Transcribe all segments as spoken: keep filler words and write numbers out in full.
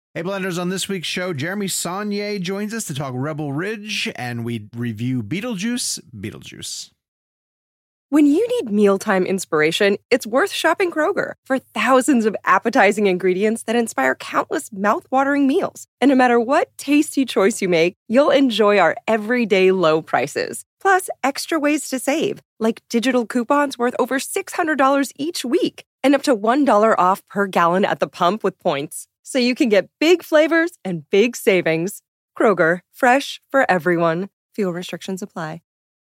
Hey, Blenders, on this week's show, Jeremy Saulnier joins us to talk Rebel Ridge, and we review Beetlejuice, Beetlejuice. When you need mealtime inspiration, it's worth shopping Kroger for thousands of appetizing ingredients that inspire countless mouth-watering meals. And no matter what tasty choice you make, you'll enjoy our everyday low prices. Plus, extra ways to save, like digital coupons worth over six hundred dollars each week and up to one dollar off per gallon at the pump with points. So you can get big flavors and big savings. Kroger, fresh for everyone. Fuel restrictions apply.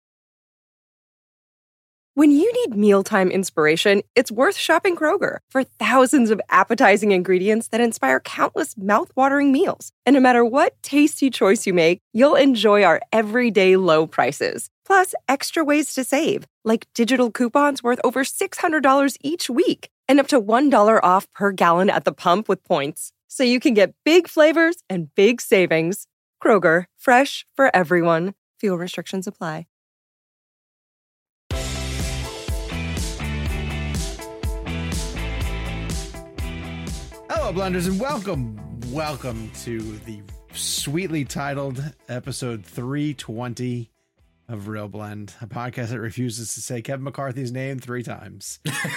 When you need mealtime inspiration, it's worth shopping Kroger for thousands of appetizing ingredients that inspire countless mouth-watering meals. And no matter what tasty choice you make, you'll enjoy our everyday low prices. Plus, extra ways to save, like digital coupons worth over six hundred dollars each week and up to one dollar off per gallon at the pump with points. So you can get big flavors and big savings. Kroger, fresh for everyone. Fuel restrictions apply. Hello, Blenders, and welcome, welcome to the sweetly titled episode three twenty of Real Blend, a podcast that refuses to say Kevin McCarthy's name three times.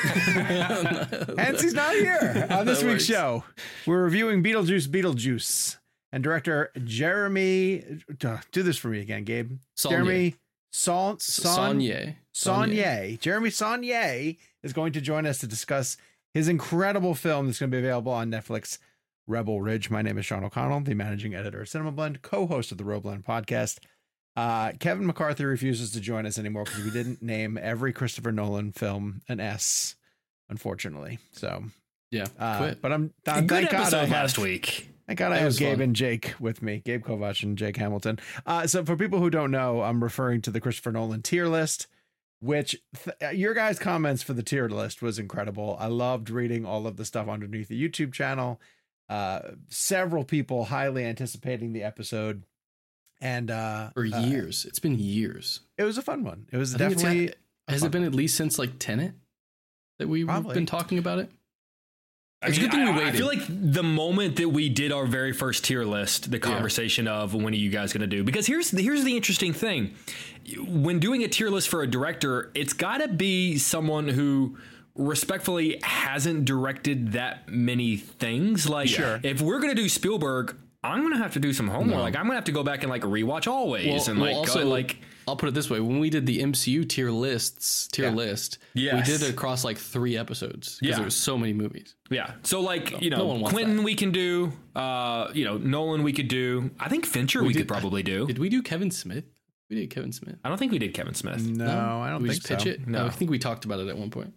Hence, he's not here. On this week's show, we're reviewing Beetlejuice, Beetlejuice, and director Jeremy. Uh, do this for me again, Gabe. Saulnier. Jeremy Saul, Saul, Saulnier. Saulnier. Jeremy Saulnier is going to join us to discuss his incredible film that's going to be available on Netflix, Rebel Ridge. My name is Sean O'Connell, the managing editor of Cinema Blend, co-host of the Real Blend podcast. Uh, Kevin McCarthy refuses to join us anymore because we didn't name every Christopher Nolan film an S, unfortunately. So yeah, uh, quit. But I'm, I'm A good thank God episode I have, last week. Thank God I That have was Gabe fun. and Jake with me, Gabe Kovach and Jake Hamilton. Uh, so for people who don't know, I'm referring to the Christopher Nolan tier list, which th- your guys' comments for the tier list was incredible. I loved reading all of the stuff underneath the YouTube channel. Uh, several people highly anticipating the episode. And uh, For uh, years. It's been years. it was a fun one. It was I think it's definitely. had- has it been at least since like Tenet that we've Probably. been talking about it? I, It's a mean, good thing we I- I waited. feel like the moment that we did our very first tier list, the conversation of when are you guys going to do? Because here's the, here's the interesting thing. When doing a tier list for a director, it's got to be someone who respectfully hasn't directed that many things. Like, Sure. if we're going to do Spielberg, I'm going to have to do some homework. No. Like, I'm going to have to go back and like rewatch Always Well, and well, like also, go, like. I'll put it this way: when we did the M C U tier lists, tier Yeah. list, Yes. we did it across like three episodes because Yeah. there was so many movies. Yeah. So like, you no one know, wants Quentin that. we can do, uh, you know, Nolan we could do. I think Fincher we, did- could probably do. Did we do Kevin Smith? We did Kevin Smith. I don't think we did Kevin Smith. No, I don't we think just pitch so. it. No. I think we talked about it at one point.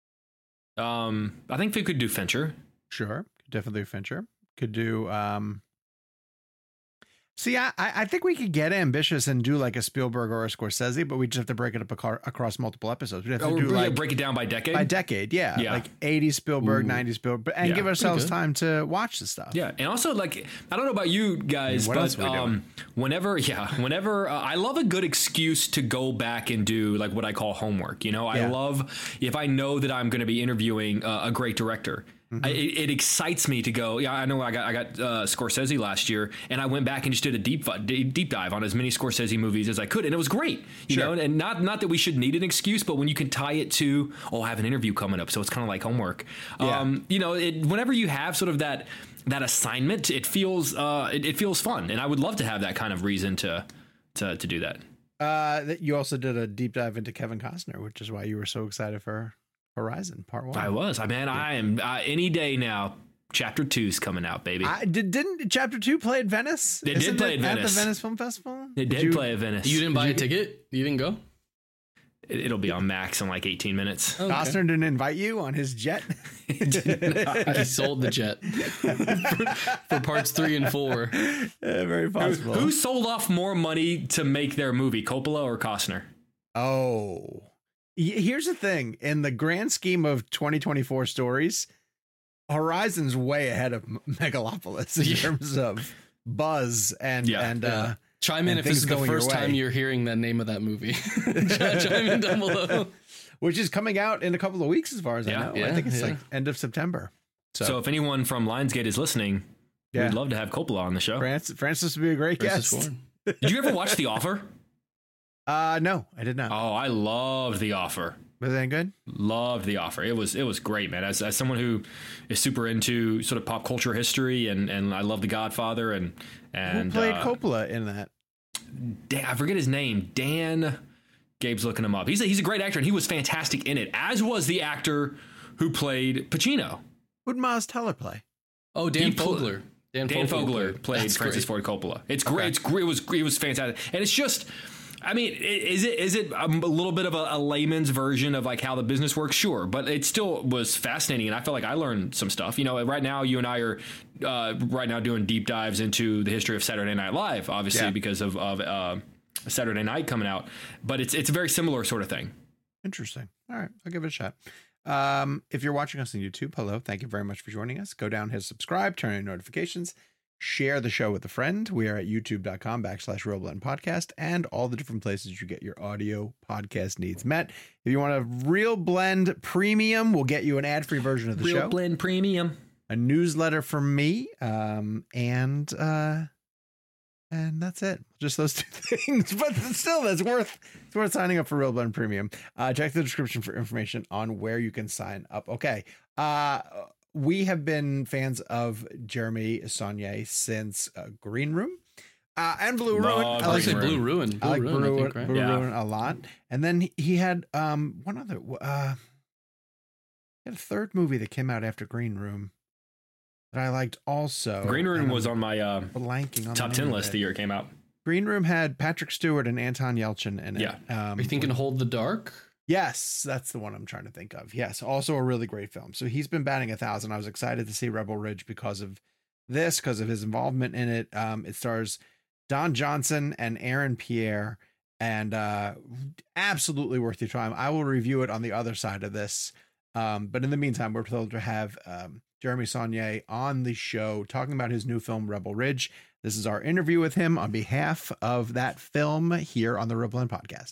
Um, I think we could do Fincher. Sure. Could definitely do Fincher. Could do. Um, see, I, I think we could get ambitious and do like a Spielberg or a Scorsese, but we just have to break it up acar- across multiple episodes. We'd have to Oh, do yeah, like break it down by decade. by decade. Yeah. Yeah. Like eighties Spielberg, Ooh. nineties Spielberg, and Yeah, give pretty ourselves good. time to watch the stuff. Yeah, and also like I don't know about you guys, What else but are we um, whenever yeah, whenever uh, I love a good excuse to go back and do like what I call homework. You know, I Yeah. love if I know that I'm going to be interviewing uh, a great director. Mm-hmm. I, it, it excites me to go. Yeah, I know. I got I got uh, Scorsese last year, and I went back and just did a deep fi- deep deep dive on as many Scorsese movies as I could, and it was great. You Sure. know, and not not that we should need an excuse, but when you can tie it to, oh, I have an interview coming up, so it's kind of like homework. Yeah. Um, you know, it, whenever you have sort of that that assignment, it feels uh, it, it feels fun, and I would love to have that kind of reason to to to do that. Uh, that you also did a deep dive into Kevin Costner, which is why you were so excited for Horizon Part One. I was, I man, I am uh, any day now. Chapter two's coming out, baby. I did. Didn't Chapter Two play at Venice? It did Isn't play it at at Venice. the Venice Film Festival. it did you, play at Venice. You didn't buy you a ticket? You didn't go? It, it'll be on Max in like eighteen minutes. Okay. Costner didn't invite you on his jet. He sold the jet for, for parts three and four. Uh, very possible. Who sold off more money to make their movie, Coppola or Costner? Oh, Y- here's the thing. In the grand scheme of twenty twenty-four stories, Horizon's way ahead of M- Megalopolis in Yeah. terms of buzz and Yeah, and yeah. uh, Chime in and if this things is the going your first time way. you're hearing the name of that movie. Chime in down below. which is coming out in a couple of weeks, as far as Yeah, I know. I yeah, think it's yeah. like end of September. So, So if anyone from Lionsgate is listening, Yeah. We'd love to have Coppola on the show. Francis, Francis would be a great Francis guest. Ford. Did you ever watch The Offer? Uh, no, I did not. Oh, I loved The Offer. Was that good? Loved The Offer. It was it was great, man. As as someone who is super into sort of pop culture history, and and I love The Godfather, and and Who played uh, Coppola in that? Dan, I forget his name. Dan. Gabe's looking him up. He's a, he's a great actor, and he was fantastic in it, as was the actor who played Pacino. Who'd Miles Teller play? Oh, Dan He pl- Fogler. Dan, Dan Fogler, Fogler played That's Francis great. Ford Coppola. It's great. Okay. It's great. It was it was fantastic, and it's just. I mean, i- is it is it a little bit of a, a layman's version of like how the business works? Sure, but it still was fascinating, and I felt like I learned some stuff. You know, right now you and I are uh, right now doing deep dives into the history of Saturday Night Live, obviously Yeah. because of of uh, Saturday Night coming out. But it's it's a very similar sort of thing. Interesting. All right, I'll give it a shot. Um, if you're watching us on YouTube, hello. Thank you very much for joining us. Go down, hit subscribe, turn on notifications, share the show with a friend. We are at youtube.com backslash Real Blend Podcast and all the different places you get your audio podcast needs met. If you want a Real Blend Premium, we'll get you an ad-free version of the Real show. Blend Premium. A newsletter from me, um, and uh, and that's it. Just those two things, but still, that's worth it's worth signing up for Real Blend Premium. Uh, check the description for information on where you can sign up. Okay, uh, we have been fans of Jeremy Saulnier since uh, Green Room uh, and Blue Love Ruin. I I like, like Green Blue Room. Ruin. I Blue like Ruin, Blue, I think, right? Blue Yeah. Ruin a lot, and then he, he had um, one other. Uh, he had a third movie that came out after Green Room that I liked also. Green Room and was I'm on my uh, blanking on top the ten name of list it. the year it came out. Green Room had Patrick Stewart and Anton Yelchin in it. Yeah. Um, Are you thinking Hold the Dark? Yes, that's the one I'm trying to think of. Yes, also a really great film. So he's been batting a thousand. I was excited to see Rebel Ridge because of this, because of his involvement in it. Um, it stars Don Johnson and Aaron Pierre, and uh, absolutely worth your time. I will review it on the other side of this. Um, but in the meantime, we're thrilled to have um, Jeremy Saulnier on the show talking about his new film, Rebel Ridge. This is our interview with him on behalf of that film here on the Real Blend Podcast.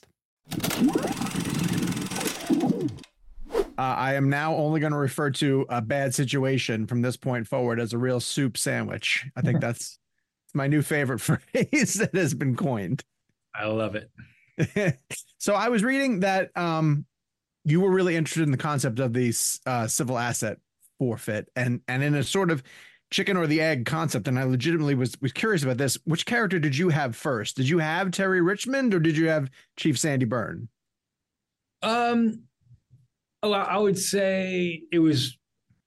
Uh, I am now only going to refer to a bad situation from this point forward as a real soup sandwich. I think that's my new favorite phrase that has been coined. I love it. So I was reading that um, you were really interested in the concept of the uh, civil asset forfeit, and and in a sort of chicken or the egg concept. And I legitimately was was curious about this. Which character did you have first? Did you have Terry Richmond or did you have Chief Sandy Byrne? Um, oh, I I would say it was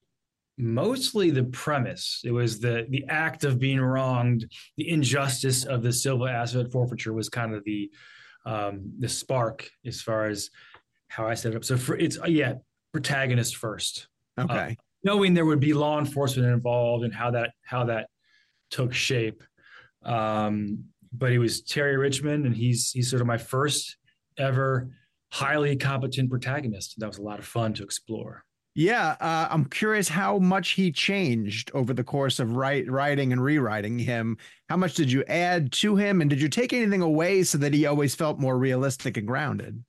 mostly the premise. It was the the act of being wronged, the injustice of the civil asset forfeiture was kind of the um, the spark as far as how I set it up. So for it's uh, yeah, protagonist first. Okay. Uh, knowing there would be law enforcement involved and how that how that took shape. Um, but it was Terry Richmond, and he's he's sort of my first ever highly competent protagonist. That was a lot of fun to explore. Yeah, uh, I'm curious how much he changed over the course of write, writing and rewriting him. How much did you add to him, and did you take anything away so that he always felt more realistic and grounded?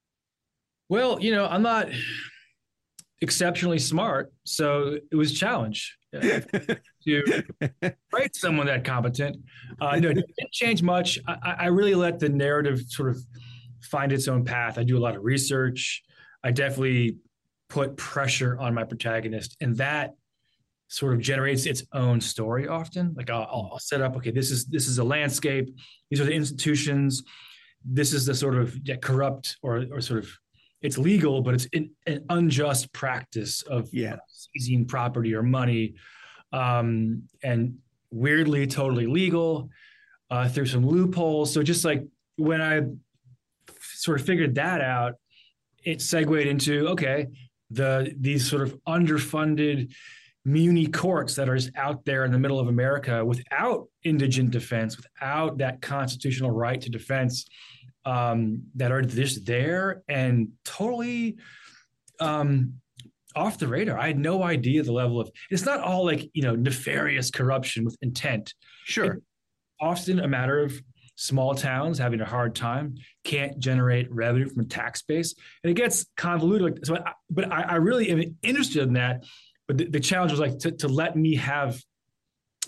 Well, you know, I'm not exceptionally smart, so it was a challenge uh, to write someone that competent. Uh, no, it didn't change much. I, I really let the narrative sort of find its own path. I do a lot of research. I definitely put pressure on my protagonist, and that sort of generates its own story often. Like I'll, I'll set up, okay, this is this is a landscape. These are the institutions. This is the sort of yeah, corrupt or or sort of it's legal, but it's in, an unjust practice of Yeah. seizing property or money, um, and weirdly totally legal uh, through some loopholes. So just like when I sort of figured that out, it segued into okay, the these sort of underfunded muni courts that are just out there in the middle of America without indigent defense, without that constitutional right to defense, um, that are just there and totally um, off the radar. I had no idea the level of, it's not all like, you know, nefarious corruption with intent. Sure. It's often a matter of small towns having a hard time, can't generate revenue from a tax base. And it gets convoluted. So, I, but I, I really am interested in that. But the, the challenge was like to, to let me have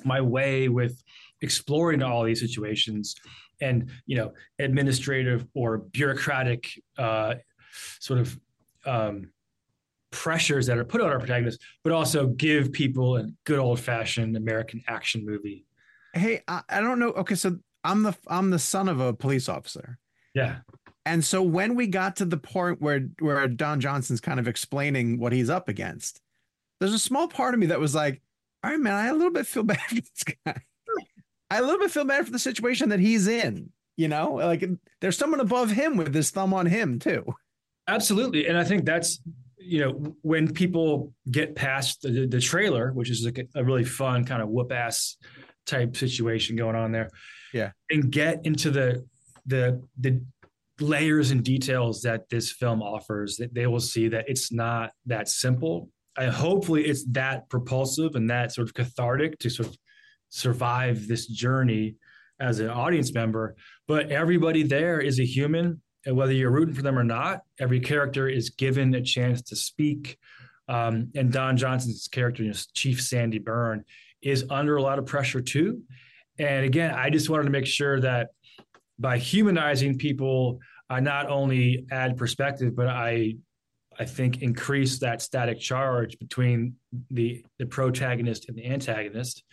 my way with exploring all these situations and, you know, administrative or bureaucratic uh, sort of um, pressures that are put on our protagonists, but also give people a good old fashioned American action movie. Hey, I, I don't know. Okay, so I'm the I'm the son of a police officer. Yeah. And so when we got to the point where where Don Johnson's kind of explaining what he's up against, there's a small part of me that was like, all right, man, I a little bit feel bad for this guy. I a little bit feel bad for the situation that he's in, you know, like there's someone above him with his thumb on him too. Absolutely. And I think that's, you know, when people get past the, the trailer, which is like a, a really fun kind of whoop ass type situation going on there. Yeah. And get into the, the, the layers and details that this film offers, that they will see that it's not that simple. I hopefully it's that propulsive and that sort of cathartic to sort of survive this journey as an audience member. But everybody there is a human, and whether you're rooting for them or not, every character is given a chance to speak. Um, and Don Johnson's character, you know, Chief Sandy Byrne, is under a lot of pressure too. And again, I just wanted to make sure that by humanizing people, I not only add perspective, but I I think increase that static charge between the the protagonist and the antagonist,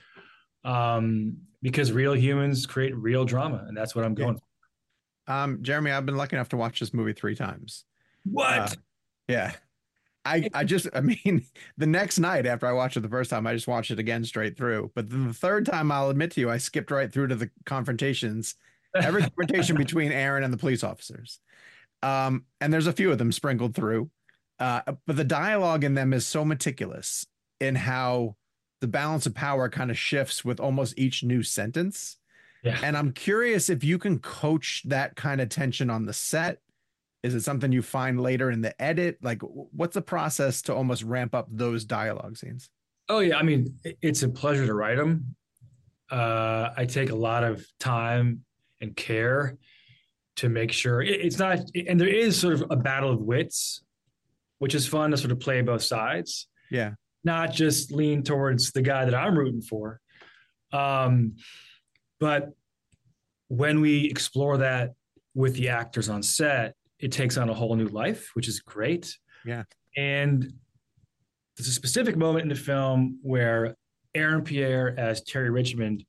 um, because real humans create real drama, and that's what I'm going for. Um, Jeremy, I've been lucky enough to watch this movie three times. What? Uh, yeah. I, I just, I mean, the next night after I watched it the first time, I just watched it again straight through. But then the third time, I'll admit to you, I skipped right through to the confrontations, every confrontation between Aaron and the police officers. Um, and there's a few of them sprinkled through. Uh, but the dialogue in them is so meticulous in how the balance of power kind of shifts with almost each new sentence. Yeah. And I'm curious if you can coach that kind of tension on the set. Is it something you find later in the edit? Like, what's the process to almost ramp up those dialogue scenes? Oh, yeah. I mean, it's a pleasure to write them. Uh, I take a lot of time and care to make sure it, it's not, and there is sort of a battle of wits, which is fun to sort of play both sides. Yeah. Not just lean towards the guy that I'm rooting for. Um, but when we explore that with the actors on set, it takes on a whole new life, which is great. Yeah. And there's a specific moment in the film where Aaron Pierre as Terry Richmond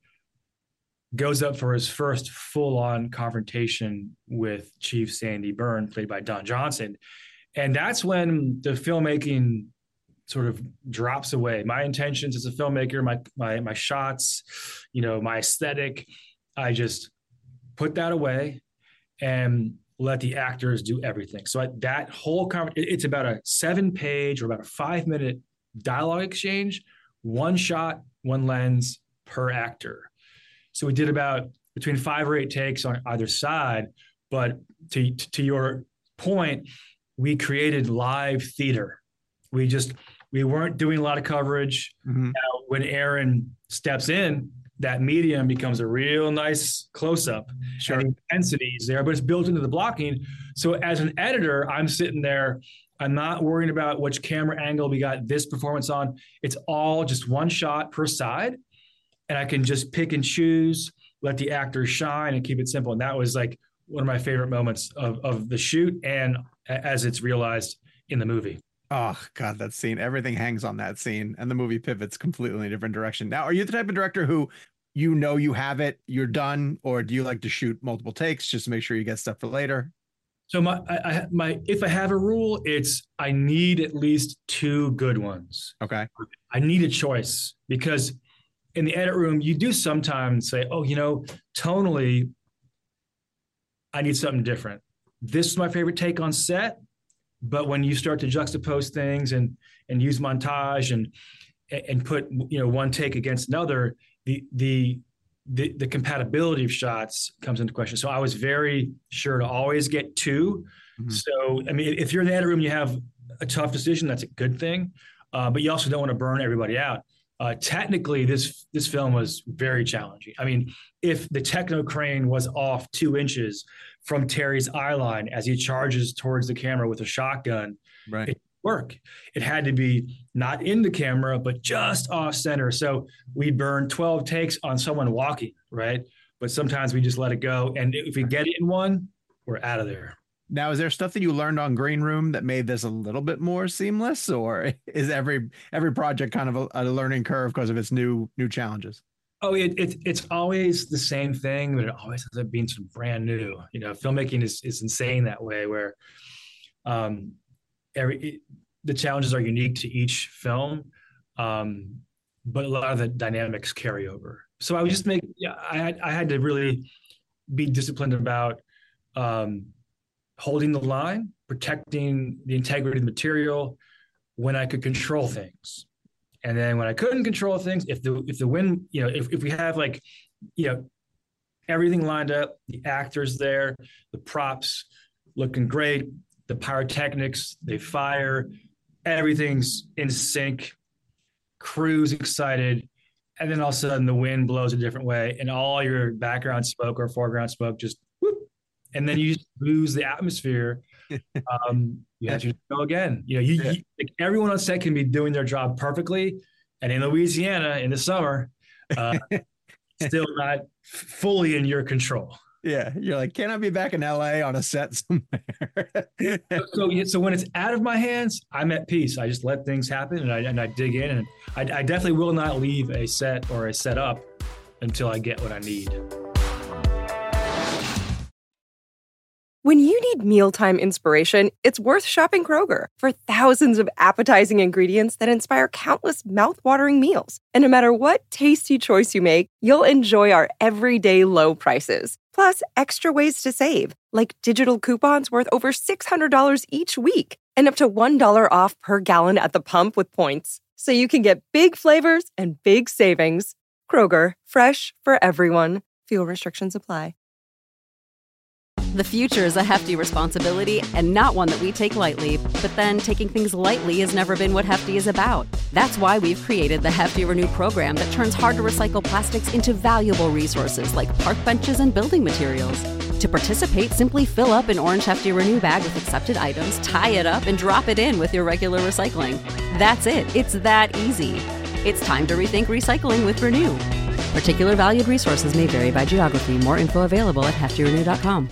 goes up for his first full-on confrontation with Chief Sandy Byrne, played by Don Johnson. And that's when the filmmaking sort of drops away. My intentions as a filmmaker, my my my shots, you know, my aesthetic, I just put that away and let the actors do everything. So I, that whole conversation, it's about a seven page or about a five minute dialogue exchange, one shot, one lens per actor. So we did about between five or eight takes on either side. But to, to your point, we created live theater. We just, we weren't doing a lot of coverage. Mm-hmm. Now, when Aaron steps in, that medium becomes a real nice close-up. Sure. And the intensity is there, but it's built into the blocking. So as an editor, I'm sitting there, I'm not worrying about which camera angle we got this performance on. It's all just one shot per side. And I can just pick and choose, let the actors shine and keep it simple. And that was like one of my favorite moments of, of the shoot and as it's realized in the movie. Oh God, that scene, everything hangs on that scene and the movie pivots completely in a different direction. Now, are you the type of director who, you know, you have it, you're done, or do you like to shoot multiple takes just to make sure you get stuff for later? So my, I, I, my, if I have a rule, it's, I need at least two good ones. Okay. I need a choice because in the edit room, you do sometimes say, oh, you know, tonally, I need something different. This is my favorite take on set. But when you start to juxtapose things and and use montage and and put, you know, one take against another, the the the, the compatibility of shots comes into question. So I was very sure to always get two. Mm-hmm. So I mean, if you're in the edit room, you have a tough decision. That's a good thing, uh, but you also don't want to burn everybody out. Uh, technically, this this film was very challenging. I mean, if the techno crane was off two inches from Terry's eye line as he charges towards the camera with a shotgun, right, it, work. It had to be not in the camera, but just off center. So we burn twelve takes on someone walking, right? But sometimes we just let it go. And if we get it in one, we're out of there. Now, is there stuff that you learned on Green Room that made this a little bit more seamless, or is every every project kind of a, a learning curve because of its new new challenges? Oh, it, it it's always the same thing, but it always ends up being some brand new. You know, filmmaking is is insane that way, where um, every it, the challenges are unique to each film, um, but a lot of the dynamics carry over. So I would just make, yeah, I had I had to really be disciplined about um, holding the line, protecting the integrity of the material when I could control things. And then when I couldn't control things, if the if the wind, you know, if, if we have like, you know, everything lined up, the actors there, the props looking great, the pyrotechnics, they fire, everything's in sync, crew's excited, and then all of a sudden the wind blows a different way, and all your background smoke or foreground smoke just whoop, and then you lose the atmosphere. Um, you have to go again. You know, you, yeah. you like everyone on set can be doing their job perfectly, and in Louisiana in the summer, uh, still not fully in your control. Yeah, you're like, can I be back in L A on a set somewhere? so, so when it's out of my hands, I'm at peace. I just let things happen, and I and I dig in, and I, I definitely will not leave a set or a setup until I get what I need. When you need mealtime inspiration, it's worth shopping Kroger for thousands of appetizing ingredients that inspire countless mouth-watering meals. And no matter what tasty choice you make, you'll enjoy our everyday low prices. Plus, extra ways to save, like digital coupons worth over six hundred dollars each week and up to one dollar off per gallon at the pump with points. So you can get big flavors and big savings. Kroger, fresh for everyone. Fuel restrictions apply. The future is a hefty responsibility and not one that we take lightly. But then taking things lightly has never been what Hefty is about. That's why we've created the Hefty Renew program that turns hard-to-recycle plastics into valuable resources like park benches and building materials. To participate, simply fill up an orange Hefty Renew bag with accepted items, tie it up, and drop it in with your regular recycling. That's it. It's that easy. It's time to rethink recycling with Renew. Particular valued resources may vary by geography. More info available at hefty renew dot com.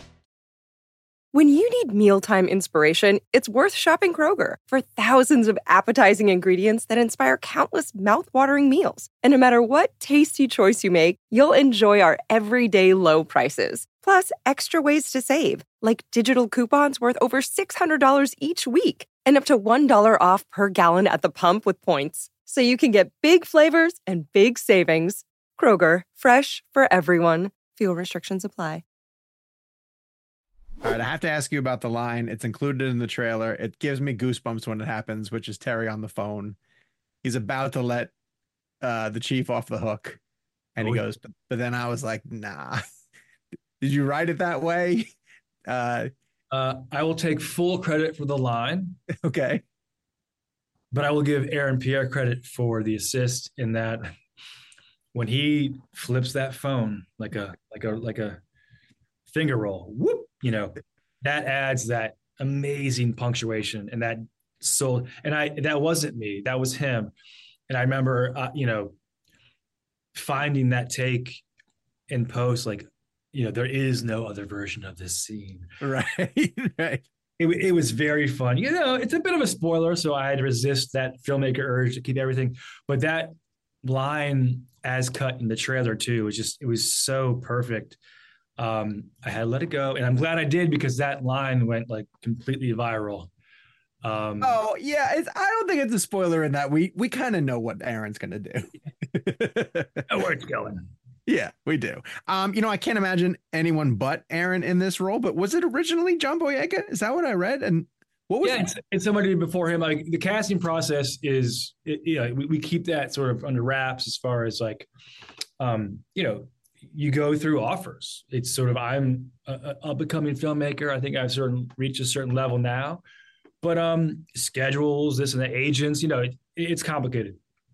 When you need mealtime inspiration, it's worth shopping Kroger for thousands of appetizing ingredients that inspire countless mouth-watering meals. And no matter what tasty choice you make, you'll enjoy our everyday low prices. Plus, extra ways to save, like digital coupons worth over six hundred dollars each week and up to one dollar off per gallon at the pump with points. So you can get big flavors and big savings. Kroger, fresh for everyone. Fuel restrictions apply. All right, I have to ask you about the line. It's included in the trailer. It gives me goosebumps when it happens, which is Terry on the phone. He's about to let uh, the chief off the hook. And oh, he goes, but, but then I was like, nah. Did you write it that way? Uh, uh, I will take full credit for the line. Okay. But I will give Aaron Pierre credit for the assist in that when he flips that phone like a like a like a finger roll, whoop, you know, that adds that amazing punctuation and that soul. And I, that wasn't me, that was him. And I remember, uh, you know, finding that take in post, like, you know, there is no other version of this scene. Right. Right. It, it was very fun. You know, it's a bit of a spoiler, so I had to resist that filmmaker urge to keep everything. But that line as cut in the trailer too was just, it was so perfect. Um, I had to let it go, and I'm glad I did because that line went like completely viral. Um, oh yeah, it's, I don't think it's a spoiler in that we we kind of know what Aaron's gonna do. Know where it's going. Yeah, we do. Um, you know, I can't imagine anyone but Aaron in this role. But was it originally John Boyega? Is that what I read? And what was? Yeah, it's, it's somebody before him. Like the casting process is, it, you know, we, we keep that sort of under wraps as far as like, um, you know. You go through offers. It's sort of, I'm a, a up-and-coming filmmaker. I think I've certain reached a certain level now, but um, schedules, this and the agents, you know, it, it's complicated.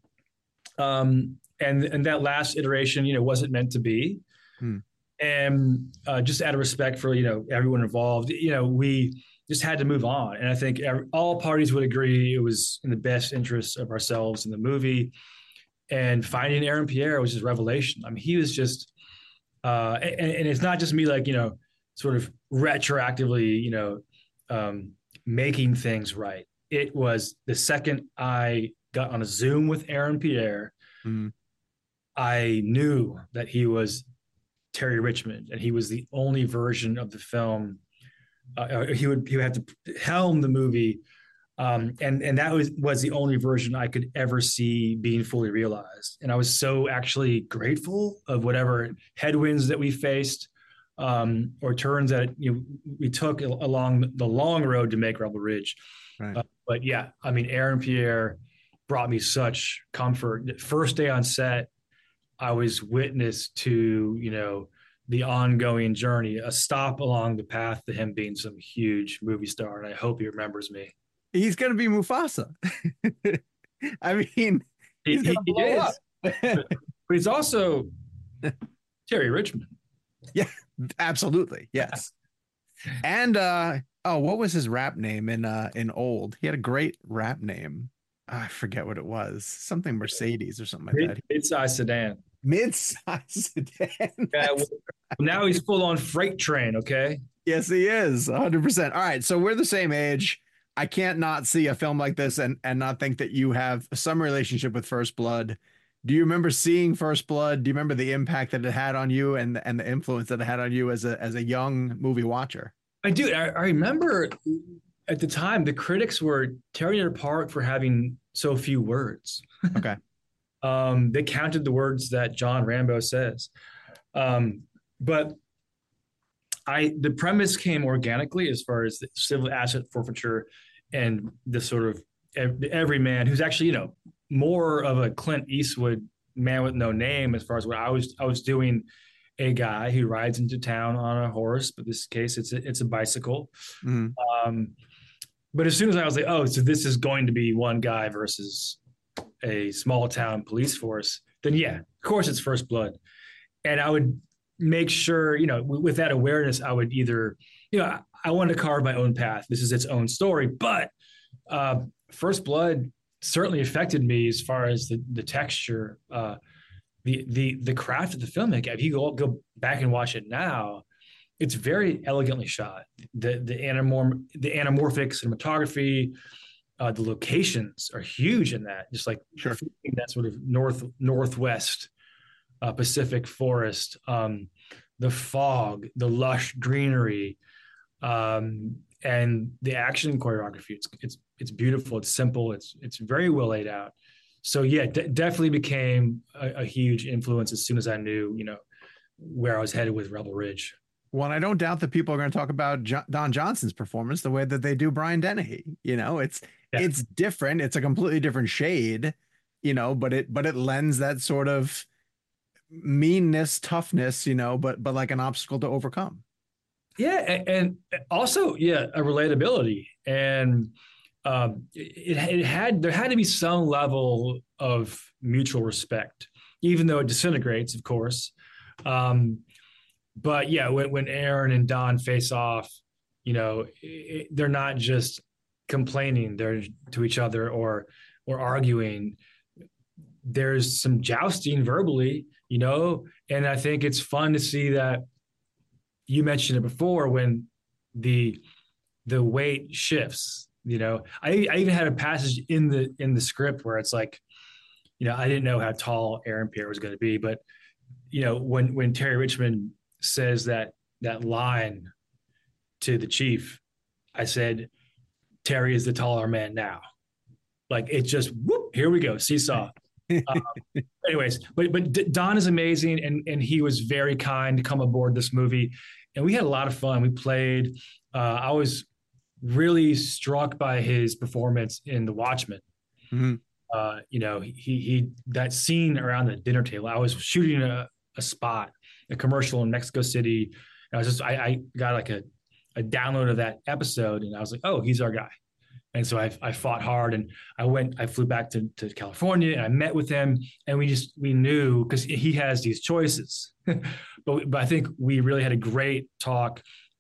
Um, and and that last iteration, you know, wasn't meant to be. Hmm. And uh, just out of respect for, you know, everyone involved, you know, we just had to move on. And I think every, all parties would agree it was in the best interest of ourselves in the movie. And finding Aaron Pierre was just revelation. I mean, he was just, uh, and, and it's not just me, like, you know, sort of retroactively, you know, um, making things right. It was the second I got on a Zoom with Aaron Pierre, mm-hmm. I knew that he was Terry Richmond, and he was the only version of the film. Uh, he would he would have to helm the movie, um, and and that was was the only version I could ever see being fully realized. And I was so actually grateful of whatever headwinds that we faced, um, or turns that you know, we took along the long road to make Rebel Ridge. Right. Uh, but yeah, I mean, Aaron Pierre brought me such comfort. First day on set, I was witness to, you know, the ongoing journey, a stop along the path to him being some huge movie star. And I hope he remembers me. He's going to be Mufasa. I mean, he's he, going to blow he up. but he's also Terry Richmond. Yeah, absolutely. Yes. And, uh, oh, what was his rap name in, uh, in Old? He had a great rap name. I forget what it was. Something Mercedes or something like Mid, that. Mid-size sedan. Mid-size sedan. Yeah, well, now he's full on freight train. Okay. Yes, he is. one hundred percent. All right. So we're the same age. I can't not see a film like this and, and not think that you have some relationship with First Blood. Do you remember seeing First Blood? Do you remember the impact that it had on you and, and the influence that it had on you as a, as a young movie watcher? I do. I, I remember at the time, the critics were tearing it apart for having so few words. Okay. um, they counted the words that John Rambo says. Um, but I, the premise came organically as far as the civil asset forfeiture and the sort of every man who's actually, you know, more of a Clint Eastwood man with no name as far as what I was, I was doing. A guy who rides into town on a horse, but in this case, it's a, it's a bicycle. Mm-hmm. Um, but as soon as I was like, oh, so this is going to be one guy versus a small town police force, then yeah, of course it's First Blood. And I would make sure, you know, w- with that awareness, I would either, you know, I, I wanted to carve my own path. This is its own story, but uh, First Blood certainly affected me as far as the, the texture, uh, the the the craft of the filmmaking. If you go go back and watch it now, it's very elegantly shot. The the anamorph the anamorphic cinematography, uh, the locations are huge in that. Just like sure. that sort of north northwest uh, Pacific forest, um, the fog, the lush greenery, um, and the action choreography. It's it's it's beautiful. It's simple. It's it's very well laid out. So yeah, d- definitely became a, a huge influence as soon as I knew, you know, where I was headed with Rebel Ridge. Well, I don't doubt that people are going to talk about jo- Don Johnson's performance the way that they do Brian Dennehy. You know, it's yeah. it's different. It's a completely different shade, you know, but it but it lends that sort of meanness, toughness, you know, but but like an obstacle to overcome. Yeah, and, and also yeah, a relatability and. Um, it, it had there had to be some level of mutual respect, even though it disintegrates, of course. Um, but yeah, when, when Aaron and Don face off, you know, it, they're not just complaining they're to each other or or arguing. There's some jousting verbally, you know, and I think it's fun to see that. You mentioned it before when the the weight shifts. You know, I, I even had a passage in the in the script where it's like, you know, I didn't know how tall Aaron Pierre was going to be, but you know, when when Terry Richmond says that that line to the chief, I said, Terry is the taller man now. Like it just whoop, here we go, seesaw. um, anyways, but but Don is amazing, and and he was very kind to come aboard this movie, and we had a lot of fun. We played. Uh, I was. Really struck by his performance in The Watchmen. Mm-hmm. Uh, you know, he he that scene around the dinner table. I was shooting a, a spot, a commercial in Mexico City. And I was just I, I got like a, a download of that episode, and I was like, oh, he's our guy. And so I I fought hard, and I went. I flew back to, to California, and I met with him, and we just we knew because he has these choices. but but I think we really had a great talk.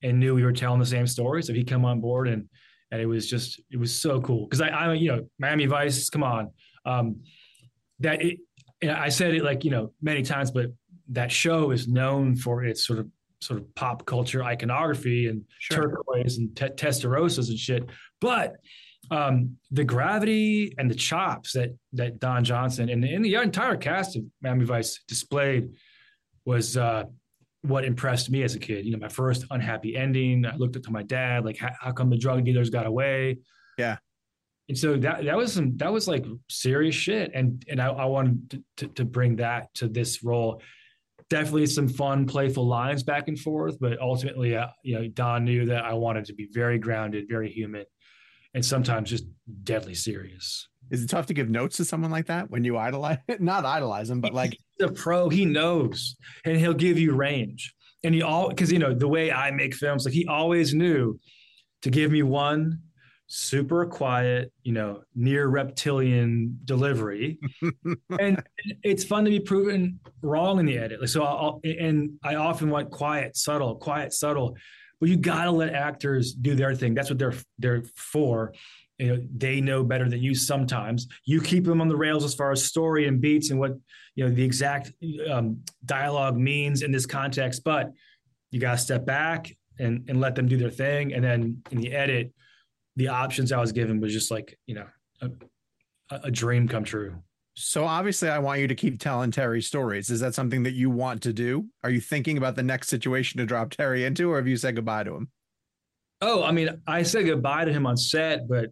and knew we were telling the same story. So he come on board, and and it was just it was so cool because I, I you know Miami Vice, come on, um, that it. And I said it like you know many times, but that show is known for its sort of sort of pop culture iconography and sure. turquoise and te- Testarosas and shit, but um, the gravity and the chops that that Don Johnson and, and the entire cast of Miami Vice displayed was uh, what impressed me as a kid. You know, my first unhappy ending. I looked up to my dad, like, how, how come the drug dealers got away? Yeah. And so that that was some that was like serious shit. And and I, I wanted to, to, to bring that to this role. Definitely some fun, playful lines back and forth, but ultimately, uh, you know, Don knew that I wanted to be very grounded, very human, and sometimes just deadly serious. Is it tough to give notes to someone like that when you idolize, not idolize him, but like he's a pro, he knows, and he'll give you range. And he all, because, you know, the way I make films, like he always knew to give me one super quiet, you know, near reptilian delivery. And it's fun to be proven wrong in the edit. Like, so I'll, and I often want quiet, subtle, quiet, subtle, but you got to let actors do their thing. That's what they're, they're for. You know, they know better than you sometimes. You keep them on the rails as far as story and beats and what, you know, the exact um, dialogue means in this context, but you got to step back and, and let them do their thing. And then in the edit, the options I was given was just like, you know, a, a dream come true. So obviously I want you to keep telling Terry stories. Is that something that you want to do? Are you thinking about the next situation to drop Terry into, or have you said goodbye to him? Oh, I mean, I said goodbye to him on set, but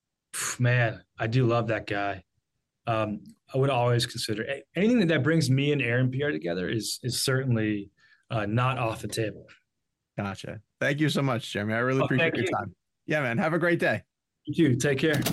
man, I do love that guy. Um, I would always consider anything that, that brings me and Aaron Pierre together is, is certainly uh, not off the table. Gotcha. Thank you so much, Jeremy. I really oh, appreciate your you. time. Yeah, man. Have a great day. You too. Take care.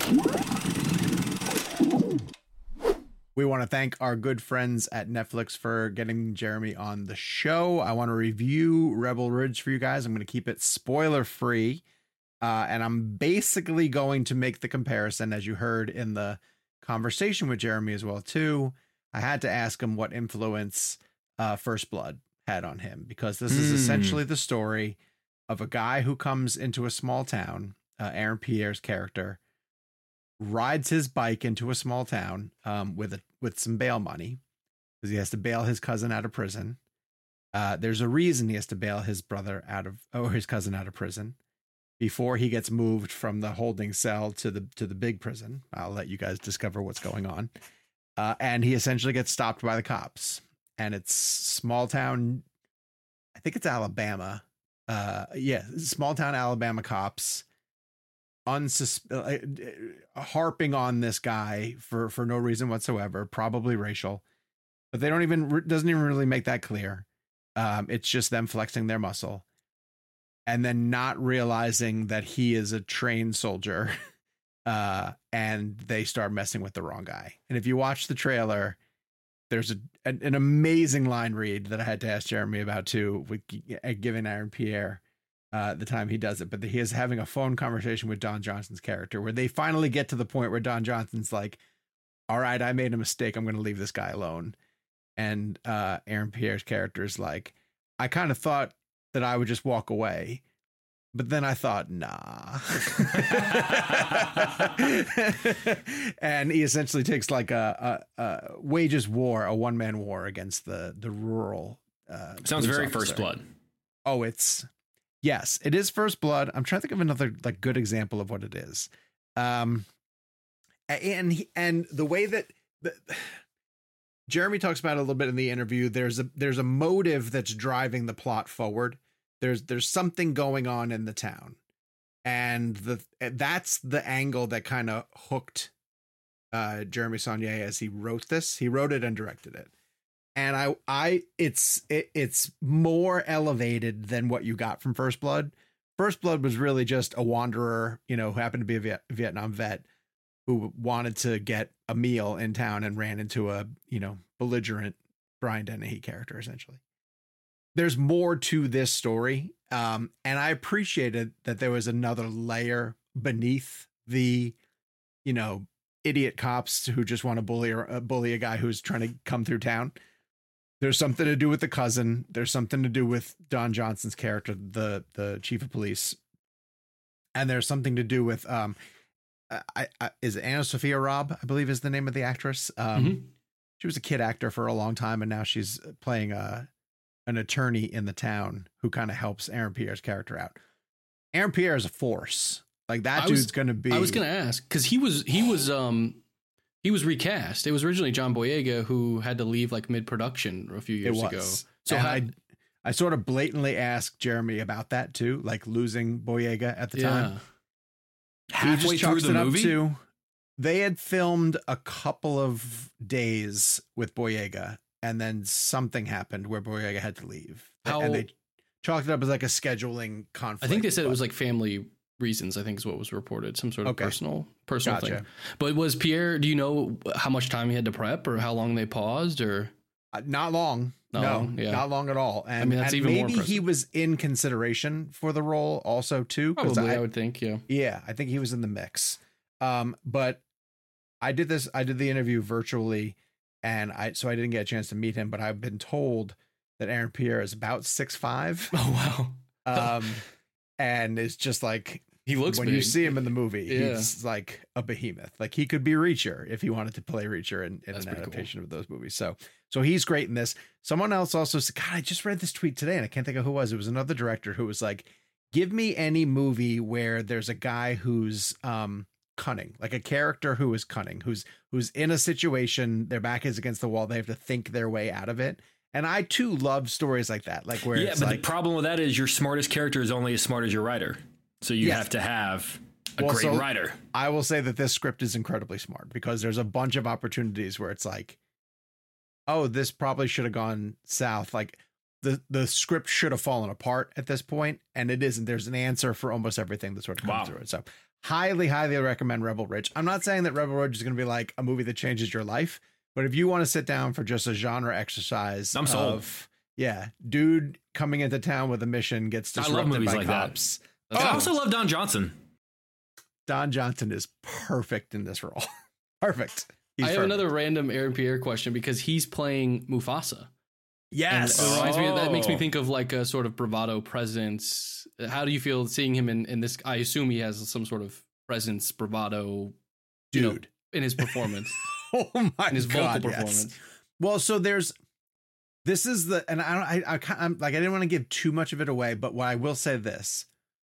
We want to thank our good friends at Netflix for getting Jeremy on the show. I want to review Rebel Ridge for you guys. I'm going to keep it spoiler free. Uh, and I'm basically going to make the comparison, as you heard in the conversation with Jeremy as well, too. I had to ask him what influence uh, First Blood had on him, because this mm. is essentially the story of a guy who comes into a small town. uh, Aaron Pierre's character rides his bike into a small town um, with a, with some bail money, because he has to bail his cousin out of prison. Uh, there's a reason he has to bail his brother out of, or his cousin out of prison before he gets moved from the holding cell to the, to the big prison. I'll let you guys discover what's going on. Uh, and he essentially gets stopped by the cops, and it's small town. I think it's Alabama. Uh, yeah, small town Alabama cops unsus- uh, harping on this guy for, for no reason whatsoever, probably racial, but they don't even, doesn't even really make that clear. Um, it's just them flexing their muscle, and then not realizing that he is a trained soldier. Uh, and they start messing with the wrong guy. And if you watch the trailer, there's a, an, an amazing line read that I had to ask Jeremy about too, with giving Aaron Pierre uh, the time he does it. But he is having a phone conversation with Don Johnson's character, where they finally get to the point where Don Johnson's like, all right, I made a mistake. I'm going to leave this guy alone. And uh, Aaron Pierre's character is like, I kind of thought that I would just walk away, but then I thought, nah. And he essentially takes like a, a, a wages war, a one man war against the, the rural. Uh, Sounds very officer. First Blood. Oh, it's, yes, it is First Blood. I'm trying to think of another like good example of what it is. Um, and, he, and the way that the, Jeremy talks about it a little bit in the interview, there's a, there's a motive that's driving the plot forward. There's there's something going on in the town, and the that's the angle that kind of hooked uh, Jeremy Saulnier as he wrote this. He wrote it and directed it, and I I it's it, it's more elevated than what you got from First Blood. First Blood was really just a wanderer, you know, who happened to be a Viet, Vietnam vet who wanted to get a meal in town and ran into a, you know, belligerent Brian Dennehy character essentially. There's more to this story. Um, and I appreciated that there was another layer beneath the, you know, idiot cops who just want to bully or uh, bully a guy who's trying to come through town. There's something to do with the cousin. There's something to do with Don Johnson's character, the the chief of police, and there's something to do with um, I, I is it Anna Sophia Robb, I believe is the name of the actress. Um, Mhm. She was a kid actor for a long time, and now she's playing a an attorney in the town who kind of helps Aaron Pierre's character out. Aaron Pierre is a force. Like that I dude's was- going to be. I was going to ask because he was he was um he was recast. It was originally John Boyega who had to leave like mid production a few It years was. ago. So So how, I, I sort of blatantly asked Jeremy about that too, like losing Boyega at the time. yeah, He Halfway just through chalks the it up movie? to they had filmed a couple of days with Boyega, and then something happened where Boyega had to leave, How- and they chalked it up as like a scheduling conflict. I think they said it but- was like family reasons. I think is what was reported, some sort of Okay. personal personal Gotcha. thing. But was Pierre? Do you know how much time he had to prep, or how long they paused, or? Uh, not long. Not no, long, yeah. not long at all. And, I mean, that's and even more maybe he impressive. was in consideration for the role also too. 'cause Probably, I, I, would think. Yeah. yeah, I think he was in the mix. Um, but I did this. I did the interview virtually, and I so I didn't get a chance to meet him. But I've been told that Aaron Pierre is about six five, Oh wow. um, and it's just like He looks when big. you see him in the movie, Yeah. he's like a behemoth. Like he could be Reacher if he wanted to play Reacher in, in That's an pretty cool. adaptation of those movies. So, so he's great in this. Someone else also said, God, I just read this tweet today and I can't think of who it was. It was another director who was like, give me any movie where there's a guy who's um, cunning, like a character who is cunning, who's, who's in a situation, their back is against the wall. They have to think their way out of it. And I too love stories like that. Like where Yeah, it's but like, the problem with that is your smartest character is only as smart as your writer. So you Yes. have to have a Well, great so- writer. I will say that this script is incredibly smart because there's a bunch of opportunities where it's like, oh, this probably should have gone south. Like the, the script should have fallen apart at this point, and it isn't. There's an answer for almost everything that sort of comes Wow. through it. So highly, highly recommend Rebel Ridge. I'm not saying that Rebel Ridge is going to be like a movie that changes your life, but if you want to sit down for just a genre exercise I'm sold. of, yeah, dude coming into town with a mission gets I love disrupted movies by like that. cops. And I also love Don Johnson. Don Johnson is perfect in this role. Perfect. He's I have perfect. another random Aaron Pierre question because he's playing Mufasa. Yes. And it reminds me that makes me Oh. think of like a sort of bravado presence. How do you feel seeing him in, in this? I assume he has some sort of presence, bravado, you know, Dude. in his performance, Oh my in his vocal God, yes. performance. Well, so there's this is the and I don't I I can't, I'm like I didn't want to give too much of it away, but what I will say this.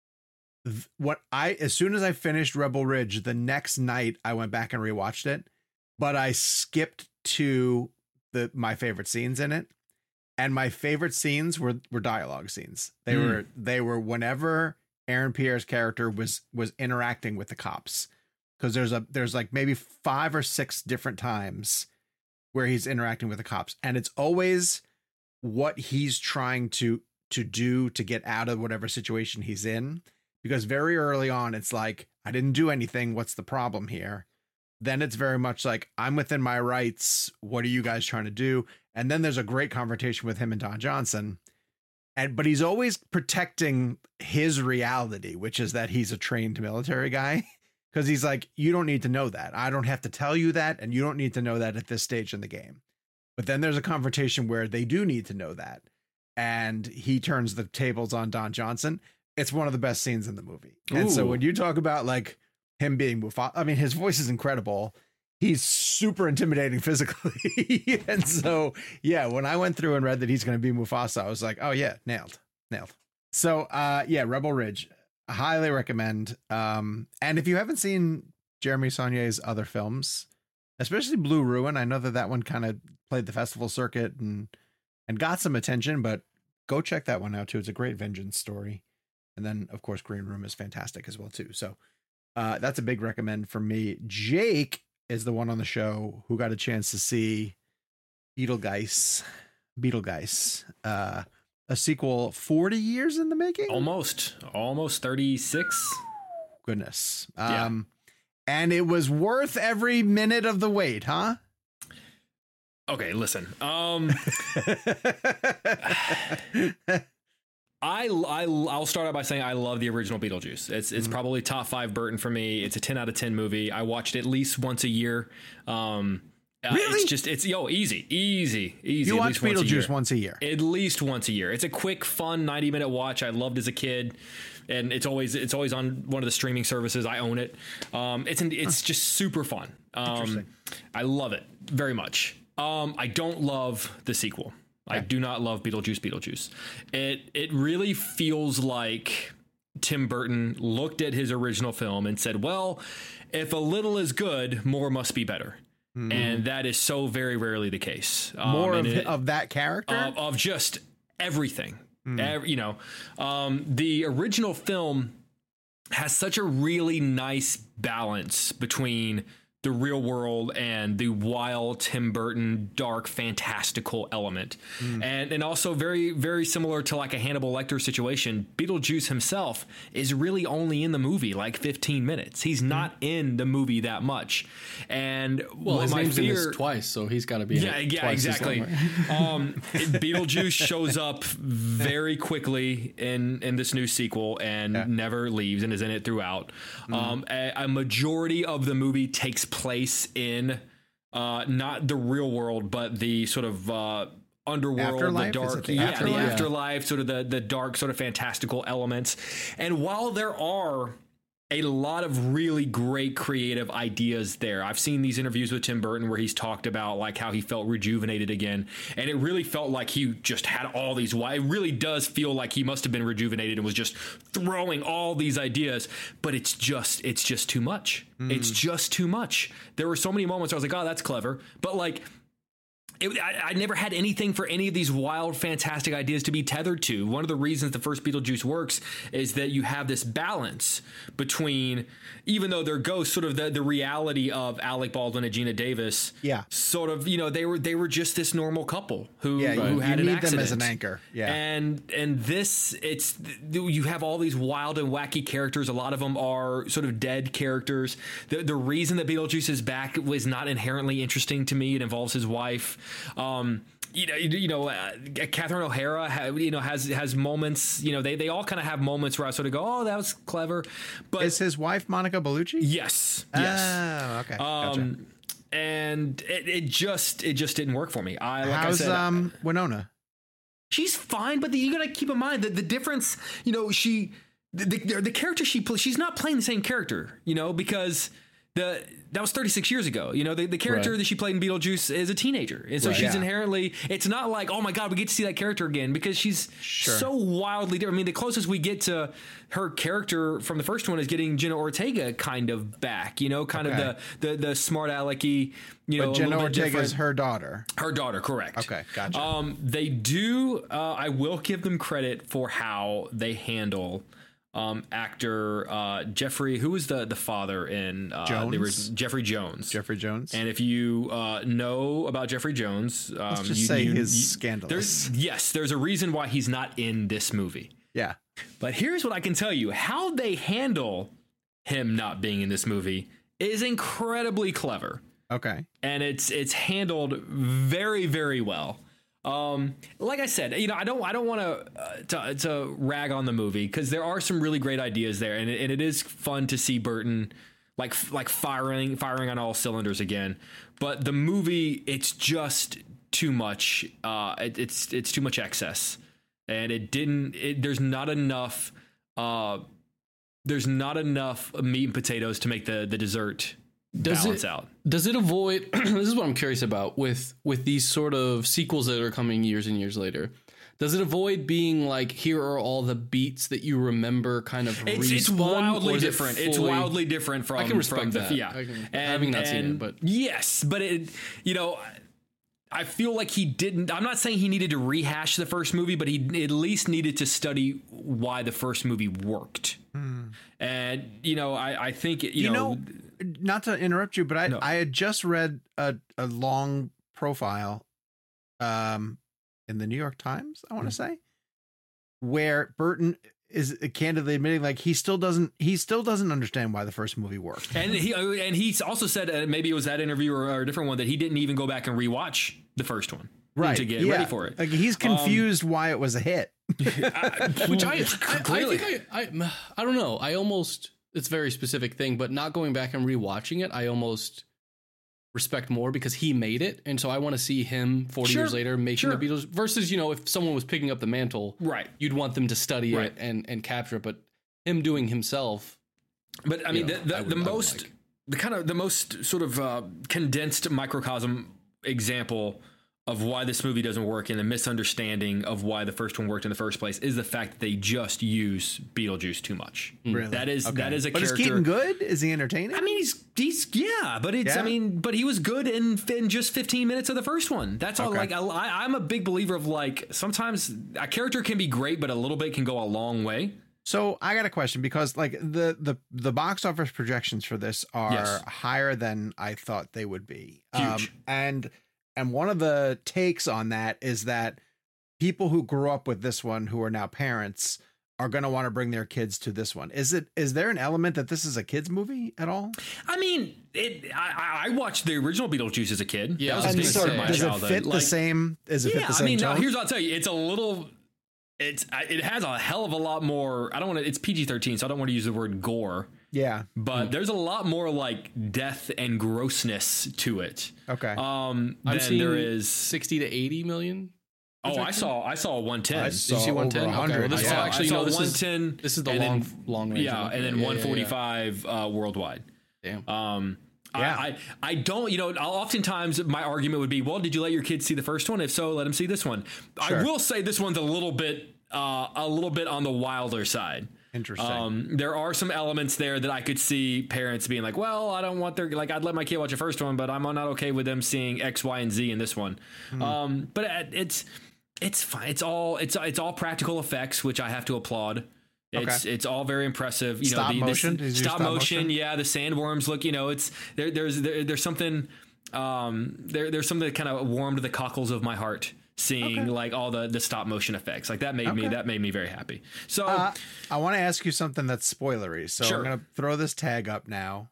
Th- What I as soon as I finished Rebel Ridge, the next night I went back and rewatched it, but I skipped to the my favorite scenes in it. And my favorite scenes were were dialogue scenes. They Hmm. were they were whenever Aaron Pierre's character was was interacting with the cops. Because there's a there's like maybe five or six different times where he's interacting with the cops, and it's always what he's trying to to do to get out of whatever situation he's in. Because very early on, it's like, I didn't do anything. What's the problem here? Then it's very much like, I'm within my rights. What are you guys trying to do? And then there's a great confrontation with him and Don Johnson. And but he's always protecting his reality, which is that he's a trained military guy. Because he's like, you don't need to know that. I don't have to tell you that. And you don't need to know that at this stage in the game. But then there's a confrontation where they do need to know that. And he turns the tables on Don Johnson. It's one of the best scenes in the movie. And so Ooh. when you talk about like him being Mufasa, I mean, his voice is incredible. He's super intimidating physically. And so, yeah, when I went through and read that he's going to be Mufasa, I was like, oh yeah, nailed, nailed. So, uh, yeah, Rebel Ridge. Highly recommend. Um, and if you haven't seen Jeremy Saulnier's other films, especially Blue Ruin, I know that that one kind of played the festival circuit and and got some attention, but go check that one out too. It's a great vengeance story. And then, of course, Green Room is fantastic as well too. So uh, that's a big recommend for me. Jake is the one on the show who got a chance to see Beetlegeist. Beetlegeist. Uh, a sequel forty years in the making. Almost, almost thirty-six. Goodness. Yeah. Um, and it was worth every minute of the wait, huh? Okay, listen. Um, I, I, I'll start out by saying I love the original Beetlejuice. It's it's probably top five Burton for me. It's a ten out of ten movie. I watched it at least once a year. Um, Uh, Really? It's just it's yo easy, easy, easy. You at watch least once a year. Beetlejuice once a year. At least once a year. It's a quick, fun ninety minute watch. I loved as a kid, and it's always it's always on one of the streaming services. I own it. Um, it's it's huh. just super fun. Um, I love it very much. Um, I don't love the sequel. Okay. I do not love Beetlejuice. Beetlejuice. It it really feels like Tim Burton looked at his original film and said, "Well, if a little is good, more must be better." Mm. And that is so very rarely the case. Um, More of, it, of that character? Of, of just everything. Mm. Every, you know, um, the original film has such a really nice balance between the real world and the wild Tim Burton, dark, fantastical element. Mm. And and also very, very similar to like a Hannibal Lecter situation. Beetlejuice himself is really only in the movie like fifteen minutes. He's not mm. in the movie that much. And well, his my name's fear, in this twice, so he's got to be in yeah, it yeah, twice exactly. um, Beetlejuice shows up very quickly in, in this new sequel and yeah. never leaves and is in it throughout. Mm. Um, a, a majority of the movie takes place in uh not the real world but the sort of uh underworld, afterlife? the dark the yeah afterlife? the afterlife, sort of the the dark sort of fantastical elements. And while there are a lot of really great creative ideas there, I've seen these interviews with Tim Burton where he's talked about like how he felt rejuvenated again, and it really felt like he just had all these. It really does feel like he must have been rejuvenated and was just throwing all these ideas, but it's just it's just too much. Mm. It's just too much. There were so many moments where I was like, oh, that's clever, but like It, I, I never had anything for any of these wild, fantastic ideas to be tethered to. One of the reasons the first Beetlejuice works is that you have this balance between, even though they're ghosts, sort of the, the reality of Alec Baldwin and Gina Davis. Yeah. Sort of, you know, they were they were just this normal couple who, yeah, who you, had you an need accident. them as an anchor. Yeah. And and this, it's you have all these wild and wacky characters. A lot of them are sort of dead characters. The the reason that Beetlejuice is back was not inherently interesting to me. It involves his wife. Um, you know, you know, uh, Catherine O'Hara, ha, you know, has has moments. You know, they they all kind of have moments where I sort of go, "Oh, that was clever." But is his wife Monica Bellucci? Yes, yes. Oh, okay. Gotcha. Um, and it, it just it just didn't work for me. I like How's I said, um Winona? She's fine, but the, you got to keep in mind that the difference. You know, she the, the the character she plays, she's not playing the same character. You know, because. The that was thirty-six years ago. You know, the, the character right. that she played in Beetlejuice is a teenager. And so right. she's yeah. inherently, it's not like, oh my God, we get to see that character again, because she's sure. so wildly different. I mean, the closest we get to her character from the first one is getting Jenna Ortega kind of back, you know, kind okay. of the, the, the smart alecky, you know, but Jenna Ortega is her daughter. Her daughter, correct. Okay, gotcha. Um, they do, uh, I will give them credit for how they handle Um, actor uh, Jeffrey, who was the the father in uh, Jones? There was Jeffrey Jones. Jeffrey Jones. And if you uh, know about Jeffrey Jones, um, let's just you, say you, his you, scandalous. There's, yes, there's a reason why he's not in this movie. Yeah, but here's what I can tell you: how they handle him not being in this movie is incredibly clever. Okay, and it's it's handled very very well. Um, like I said, you know, I don't, I don't want uh, to to rag on the movie, because there are some really great ideas there, and it, and it is fun to see Burton like like firing firing on all cylinders again. But the movie, it's just too much. Uh, it, it's it's too much excess, and it didn't. It, there's not enough. Uh, there's not enough meat and potatoes to make the the dessert. Does balance it, out. Does it avoid, this is what I'm curious about with, with these sort of sequels that are coming years and years later. Does it avoid being like, here are all the beats that you remember kind of it's, respun, it's wildly it different. fully, it's wildly different from, I can respect from the, that. yeah. I can, and, having not and, seen it, but yes, but it, you know, I feel like he didn't, I'm not saying he needed to rehash the first movie, but he at least needed to study why the first movie worked. Hmm. And, you know, I, I think, you, you know, know, not to interrupt you, but I, no. I had just read a, a long profile um, in the New York Times, I want to mm. say, where Burton is candidly admitting like he still doesn't he still doesn't understand why the first movie worked. And he and he also said, uh, maybe it was that interview or, or a different one, that he didn't even go back and rewatch the first one. Right. To get yeah. ready for it. Like he's confused um, why it was a hit. I, which I, I, I think I, I, I don't know. I almost, it's a very specific thing, but not going back and rewatching it, I almost respect more because he made it, and so I want to see him forty Sure, years later making sure. the Beatles. Versus, you know, if someone was picking up the mantle, Right. you'd want them to study Right. it and and capture it. But him doing himself, But I mean, you know, the, the, I would- the I would most, like. the kind of the most sort of uh, condensed microcosm example of why this movie doesn't work and the misunderstanding of why the first one worked in the first place is the fact that they just use Beetlejuice too much. Really? That is Okay. that is a But character. is Keaton good? Is he entertaining? I mean, he's he's yeah, but it's Yeah? I mean, but he was good in in just fifteen minutes of the first one. That's all. Okay. Like I, I'm a big believer of like sometimes a character can be great, but a little bit can go a long way. So I got a question because like the the the box office projections for this are Yes. higher than I thought they would be. Huge. Um, and and one of the takes on that is that people who grew up with this one who are now parents are going to want to bring their kids to this one. Is it is there an element that this is a kids movie at all? I mean, it. I, I watched the original Beetlejuice as a kid. Yeah, that I was was a big gonna part say, of my does it childhood. fit the Like, same? Does it fit yeah, the I same mean, tone? no, here's what I'll tell you. It's a little. It's it has a hell of a lot more. I don't want to. It's P G thirteen, so I don't want to use the word gore. yeah. But there's a lot more like death and grossness to it. Okay. Um, I'm than seeing there is. sixty to eighty million. Oh, I saw. I saw one ten. I Did you see saw one ten? over Okay, one hundred. well, this I is saw, actually I saw no. This one is ten. this is the and long then, long range. Yeah, one. and then Yeah, yeah, one yeah. forty-five uh, worldwide. Damn. Um, Yeah. I, I, I don't, you know, I'll- oftentimes my argument would be, well, did you let your kids see the first one? If so, let them see this one. Sure. I will say this one's a little bit, uh, a little bit on the wilder side. Interesting. Um, there are some elements there that I could see parents being like, well, I don't want their, like, I'd let my kid watch the first one, but I'm not okay with them seeing X, Y, and Z in this one. Hmm. Um, but it- it's, it's fine. It's all, it's, it's all practical effects, which I have to applaud. It's Okay. it's all very impressive. You Stop know, the, the- motion? Did you do stop, stop motion, motion? yeah. The sandworms look. You know, it's there. There's there, there's something. Um, there there's something that kind of warmed the cockles of my heart seeing Okay. like all the the stop motion effects. Like that made me Okay. that made me very happy. So Uh, I want to ask you something that's spoilery. So Sure. I'm going to throw this tag up now.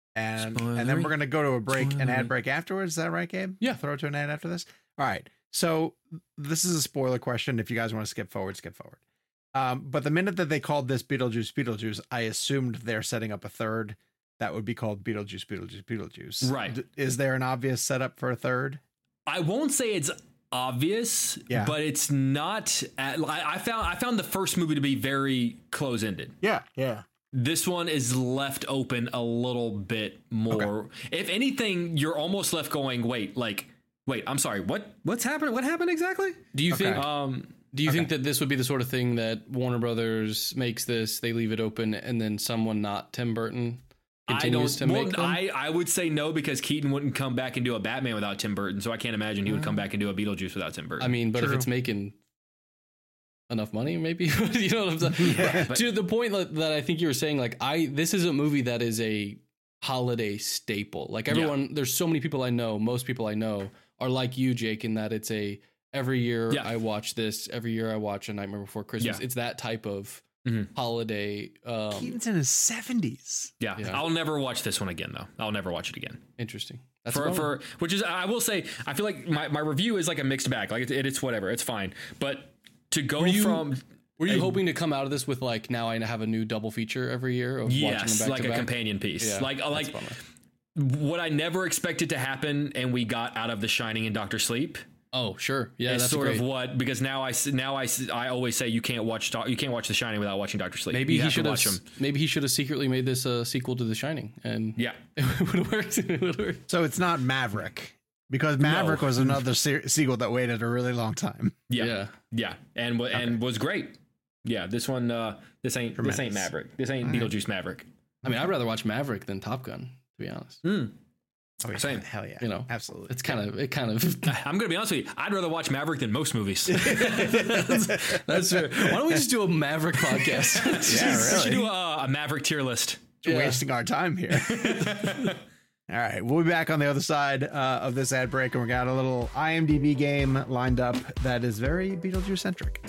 And and then Spoilery? we're going to go to a break, an ad Spoilery. break afterwards. Is that right, Gabe? Yeah. Throw it to an ad after this. All right. So this is a spoiler question. If you guys want to skip forward, skip forward. Um, but the minute that they called this Beetlejuice, Beetlejuice, I assumed they're setting up a third that would be called Beetlejuice, Beetlejuice, Beetlejuice. Right. D- Is there an obvious setup for a third? I won't say it's obvious, Yeah. but it's not. At, I, I found I found the first movie to be very close ended. Yeah. Yeah. This one is left open a little bit more. If anything, you're almost left going, wait, like, wait, I'm sorry, what what's happened? What happened exactly? Do you Okay. think? Um, Do you think that this would be the sort of thing that Warner Brothers makes this, they leave it open, and then someone not Tim Burton I continues don't. to Well, make them? I, I would say no because Keaton wouldn't come back and do a Batman without Tim Burton, so I can't imagine he would come back and do a Beetlejuice without Tim Burton. I mean, but if True. it's making enough money, maybe you know what I'm saying. Yeah. To the point that, that I think you were saying, like I, this is a movie that is a holiday staple. Like everyone, there's so many people I know. Most people I know are like you, Jake, in that it's a every year Yeah. I watch this. Every year I watch A Nightmare Before Christmas. Yeah. It's that type of Mhm. holiday. Um, Keaton's in his seventies. yeah, yeah. I'll never watch this one again, though. I'll never watch it again. interesting. That's for a bummer. for which is I will say I feel like my, my review is like a mixed bag. Like it, it's whatever, it's fine. But to go Were you- from Were you a- hoping to come out of this with like now I have a new double feature every year of watching them yes, back like to a back? companion piece, Yeah, like that's like a bummer. what I never expected to happen, and we got out of The Shining and Doctor Sleep. Oh, sure. Yeah, It's that's sort great. of what because now I s- now I s- I always say you can't watch Doc- you can't watch The Shining without watching Doctor Sleep. Maybe you he have to should have. watch them. Maybe he should have secretly made this a sequel to The Shining, and Yeah, it would have worked. It would have worked. So it's not Maverick because Maverick was another se- sequel that waited a really long time. yeah, Yeah. yeah, and wa- and was great. Yeah, this one uh, this ain't this ain't Tremendous. Maverick. This ain't Beetlejuice Maverick. I mean, I'd rather watch Maverick than Top Gun, to be honest. Oh, yeah. Same. Hell yeah. You know, absolutely. It's kind of it kind of. I'm gonna be honest with you. I'd rather watch Maverick than most movies. That's true. Why don't we just do a Maverick podcast? Yeah, We should really. do a, a Maverick tier list. We're wasting our time here. All right, we'll be back on the other side uh, of this ad break, and we got a little I M D B game lined up that is very Beetlejuice centric.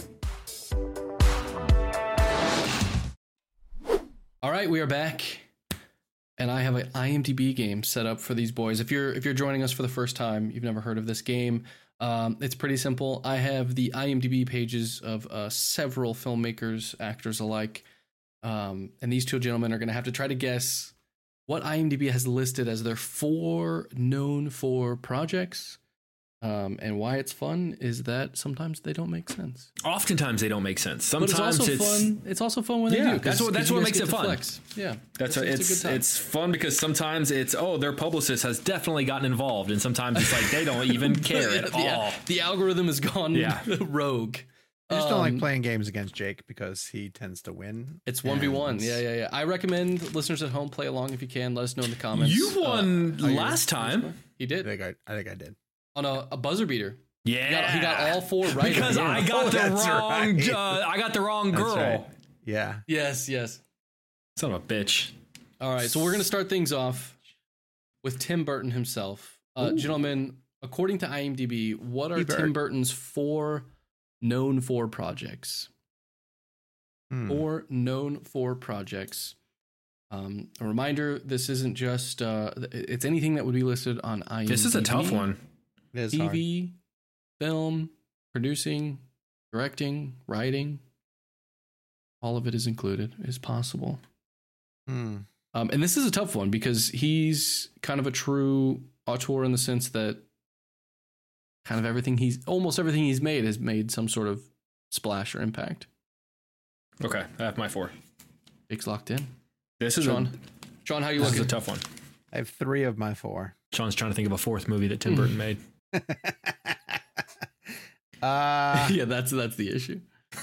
All right, we are back, and I have an I M D B game set up for these boys. If you're if you're joining us for the first time, you've never heard of this game. Um, it's pretty simple. I have the I M D B pages of uh, several filmmakers, actors alike, um, and these two gentlemen are going to have to try to guess what IMDb has listed as their four known for projects. Um, and why it's fun is that sometimes they don't make sense. Oftentimes they don't make sense. Sometimes but it's also it's fun. It's also fun when yeah, they do. That's what that's what makes it fun. Flex. Yeah, that's it's, what, it's it's a good time. it's fun because sometimes it's oh their publicist has definitely gotten involved, and sometimes it's like they don't even care at the, all. The algorithm has gone yeah. rogue. I just um, don't like playing games against Jake because he tends to win. It's one v one. Yeah, yeah, yeah. I recommend listeners at home play along if you can. Let us know in the comments. You won uh, last time. He I did think I, I think I did. on a, a buzzer beater. Yeah, he got, he got all four right because again. I got Oh, the that's wrong. right. Uh, I got the wrong That's girl. right. Yeah. Yes, yes. Son of a bitch. All right, so we're gonna start things off with Tim Burton himself, uh, gentlemen. According to IMDb, what are T-Bird. Tim Burton's four known for projects? Hmm. Four known for projects. Um, a reminder: this isn't just uh, it's anything that would be listed on IMDb. This is a tough one. It is T hard. V, film, producing, directing, writing. All of it is included. Is possible. Hmm. Um, and this is a tough one because he's kind of a true auteur in the sense that kind of everything he's almost everything he's made has made some sort of splash or impact. Okay, I have my four. Jake's locked in. This is Sean, a, Sean, how you this is looking? a tough one. I have three of my four. Sean's trying to think of a fourth movie that Tim Burton made. uh, yeah, that's that's the issue.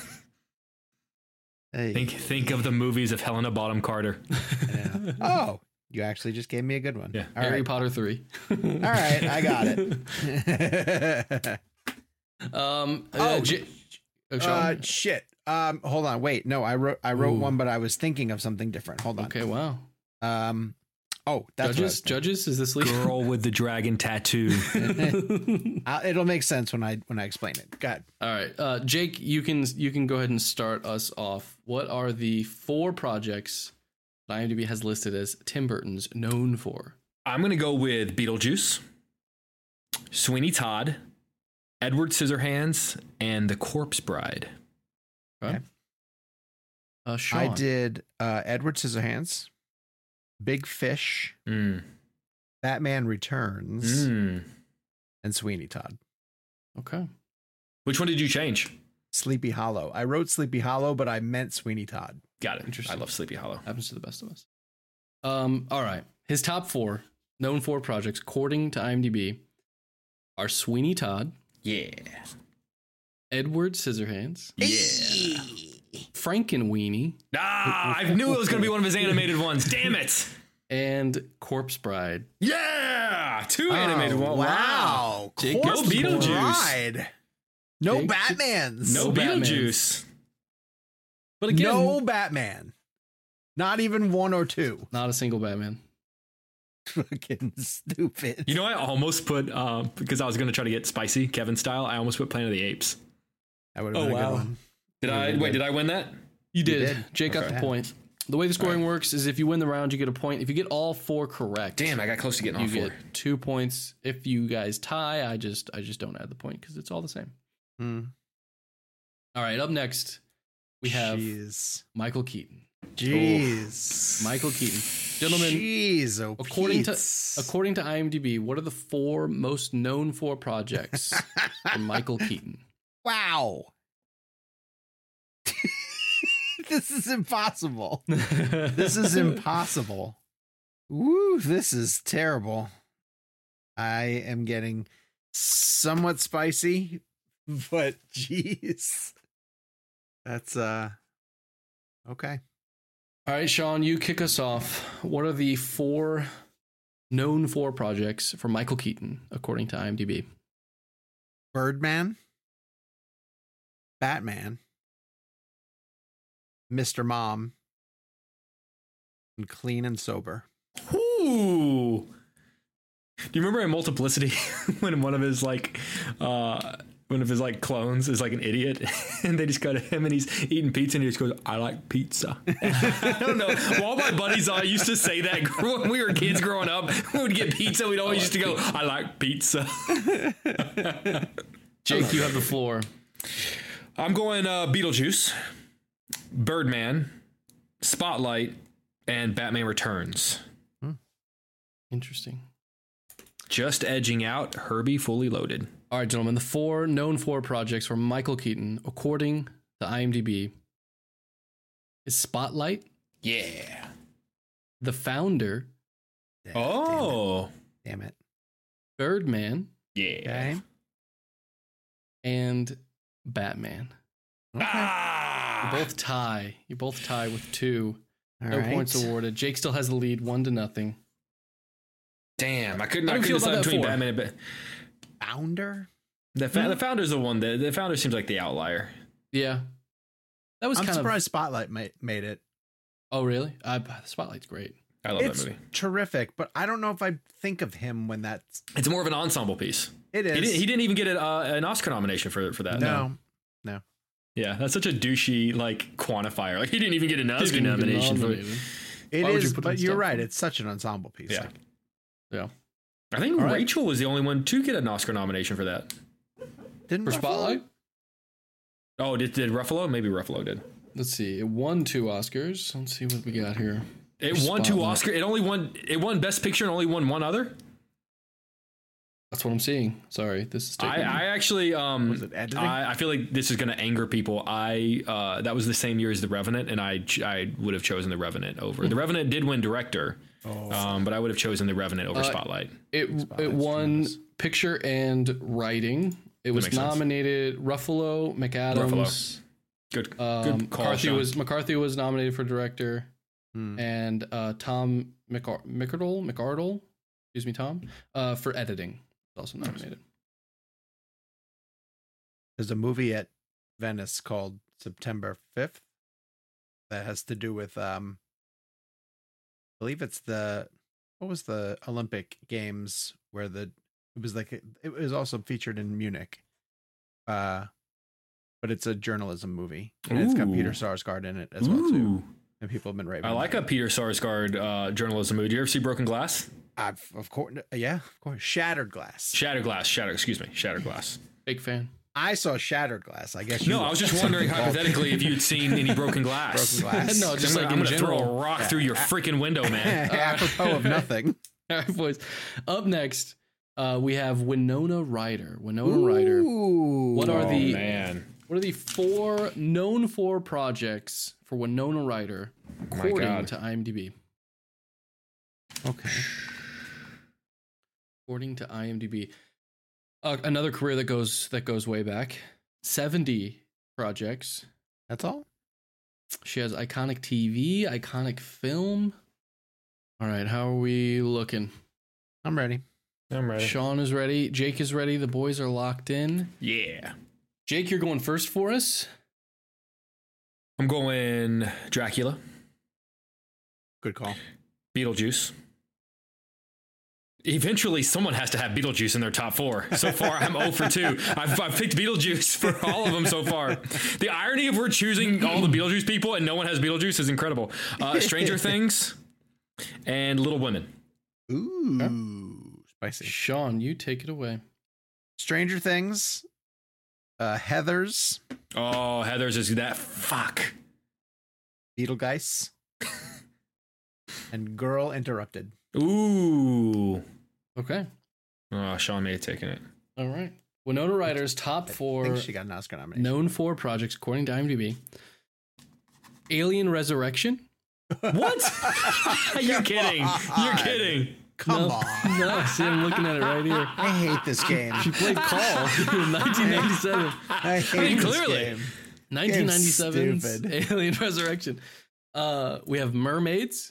hey, Think think of the movies of Helena Bonham Carter. yeah. Oh, you actually just gave me a good one. Yeah. All Harry right. Potter three. All right, I got it. um. Uh, Oh, J- oh, Sean. uh, shit. Um, hold on. Wait. No, I wrote. I wrote Ooh. one, but I was thinking of something different. Hold on. okay. Wow. Um. Oh, that's what I Judges. was thinking. Judges. Is this legal? Girl with the dragon tattoo. Uh, it'll make sense when I when I explain it. Go ahead. All right, uh, Jake, you can you can go ahead and start us off. What are the four projects that IMDb has listed as Tim Burton's known for? I'm gonna go with Beetlejuice, Sweeney Todd, Edward Scissorhands, and The Corpse Bride. Okay. Uh, Sean. I did uh, Edward Scissorhands, Big Fish, Mm. Batman Returns, Mm. and Sweeney Todd. Okay. Which one did you change? Sleepy Hollow. I wrote Sleepy Hollow, but I meant Sweeney Todd. Got it. Interesting. I love Sleepy Hollow. Happens to the best of us. Um. All right. His top four known for projects, according to IMDb, are Sweeney Todd, Yeah. Edward Scissorhands, Yeah. Frankenweenie, Ah, I knew it was gonna be one of his animated ones. Damn it. and Corpse Bride. Yeah. Two animated ones. Oh, wow. Jake Corpse gets Beetlejuice. Bride. No Jake- Batmans. No, No Batmans. Beetlejuice. But again, No Batman. Not even one or two. not a single Batman. Fucking stupid. You know, I almost put uh, because I was gonna try to get spicy Kevin style. I almost put Planet of the Apes. That would have Oh, been a wow. good one. Did I wait? Did I win that? You did. did. Jake got Okay. the point. The way the scoring works is if you win the round, you get a point. If you get all four correct, Damn, I got close to getting all you four. get two points. If you guys tie, I just I just don't add the point because it's all the same. Hmm. All right, up next we have Jeez. Michael Keaton. Jeez. Michael Keaton, gentlemen. Jeez. Oh, According to Pete's. according to IMDb, what are the four most known for projects for Michael Keaton? Wow. This is impossible. This is impossible. Woo, this is terrible. I am getting somewhat spicy, but jeez. That's uh okay. All right, Sean, you kick us off. What are the four known for projects for Michael Keaton, according to IMDb? Birdman, Batman, Mister Mom, and Clean and Sober. Ooh. Do you remember in Multiplicity when one of his like uh one of his like clones is like an idiot and they just go to him and he's eating pizza and he just goes, I like pizza. I don't know. All my buddies I used to say that when we were kids growing up. We would get pizza, we'd always used to go, I like pizza. Jake, you have the floor. I'm going uh Beetlejuice, Birdman, Spotlight, and Batman Returns. Interesting. Just edging out Herbie Fully Loaded. All right, gentlemen. The four known four projects for Michael Keaton, according to IMDb, is Spotlight. Yeah. The Founder. Oh. Damn it. Birdman. Yeah. Okay. And Batman. Okay. Ah. You both tie. You both tie with two. All no right. points awarded. Jake still has the lead, one to nothing. Damn, I couldn't. How I do you couldn't feel about decide that between four? Batman and Bat- Founder? the fa- the founder's the one that the founder seems like the outlier. Yeah. That was I'm kind surprised of. Spotlight made, made it. Oh, really? I, Spotlight's great. I love It's that movie. terrific, but I don't know if I think of him when that's. It's more of an ensemble piece. It is. He didn't, he didn't even get a, uh, an Oscar nomination for for that. no. No. Yeah, that's such a douchey like quantifier. Like he didn't even get an Oscar Didn't even get nomination for it. nominated. It Why would you is, put but it you're stuff? right. It's such an ensemble piece. Yeah. Like, Yeah. I think All right. Rachel was the only one to get an Oscar nomination for that. didn't For Ruffalo- Spotlight? Oh, did did Ruffalo? Maybe Ruffalo did. Let's see. It won two Oscars. Let's see what we got here. It For won two Spotlight. Oscar. It only won. It won Best Picture and only won one other. That's what I'm seeing. Sorry. This is taking I, I actually um Was it editing? I, I feel like this is going to anger people. I uh that was the same year as The Revenant, and I ch- I would have chosen The Revenant over. The Revenant did win director, um, but I would have chosen The Revenant over Uh, Spotlight. It it Spotlight's won tremendous. picture and writing. It was makes sense. nominated. Ruffalo, McAdams, Good, um, good call. McCarthy Sean. was McCarthy was nominated for director, Hmm. and uh, Tom McAr- McArdle McArdle, excuse me, Tom, uh, for editing was also nominated. There's a movie at Venice called September fifth that has to do with um I believe it's the what was the Olympic Games where the it was like it was also featured in Munich. Uh but it's a journalism movie. And it's got Ooh. Peter Sarsgaard in it as well too. Ooh. And people have been raving. I like a about it. Peter Sarsgaard uh, journalism movie. Do you ever see Broken Glass? I've, of course yeah, of course. Shattered Glass. Shattered Glass. Shattered. Excuse me. Shattered Glass. Big fan. I saw Shattered Glass. I guess you No, I was just wondering hypothetically if you'd seen any Broken Glass. Broken Glass. No, just I'm like gonna, in I'm gonna throw general. a rock through your freaking window, man. apropos of nothing. All right, boys. Up next, uh, we have Winona Ryder. Winona Ryder. Ooh. What are Oh, the man? what are the four known four projects for Winona Ryder My according God. to IMDb? Okay. According to IMDb, uh, another career that goes that goes way back. seventy projects. That's all? She has iconic T V, iconic film. All right, how are we looking? I'm ready. I'm ready. Sean is ready. Jake is ready. The boys are locked in. Yeah. Jake, you're going first for us. I'm going Dracula, Good call. Beetlejuice. Eventually, someone has to have Beetlejuice in their top four. So far, I'm zero for two. I've, I've picked Beetlejuice for all of them so far. The irony of we're choosing all the Beetlejuice people and no one has Beetlejuice is incredible. Uh, Stranger Things and Little Women. Ooh. Spicy. Sean, you take it away. Stranger Things. Uh, Heathers. Oh, Heather's is that fuck. Beetlegeist. and Girl Interrupted. Ooh. Okay. Oh, Sean may have taken it. All right. Winona Ryder's top I four think she got an Oscar nomination. known four projects, according to IMDb. Alien Resurrection. What? You're kidding. You're kidding. Come no, on. No, see, I'm looking at it right here. I hate this game. She played Call in nineteen ninety-seven. I hate mean, this clearly. game. nineteen ninety-seven's stupid. Alien Resurrection. Uh, we have Mermaids.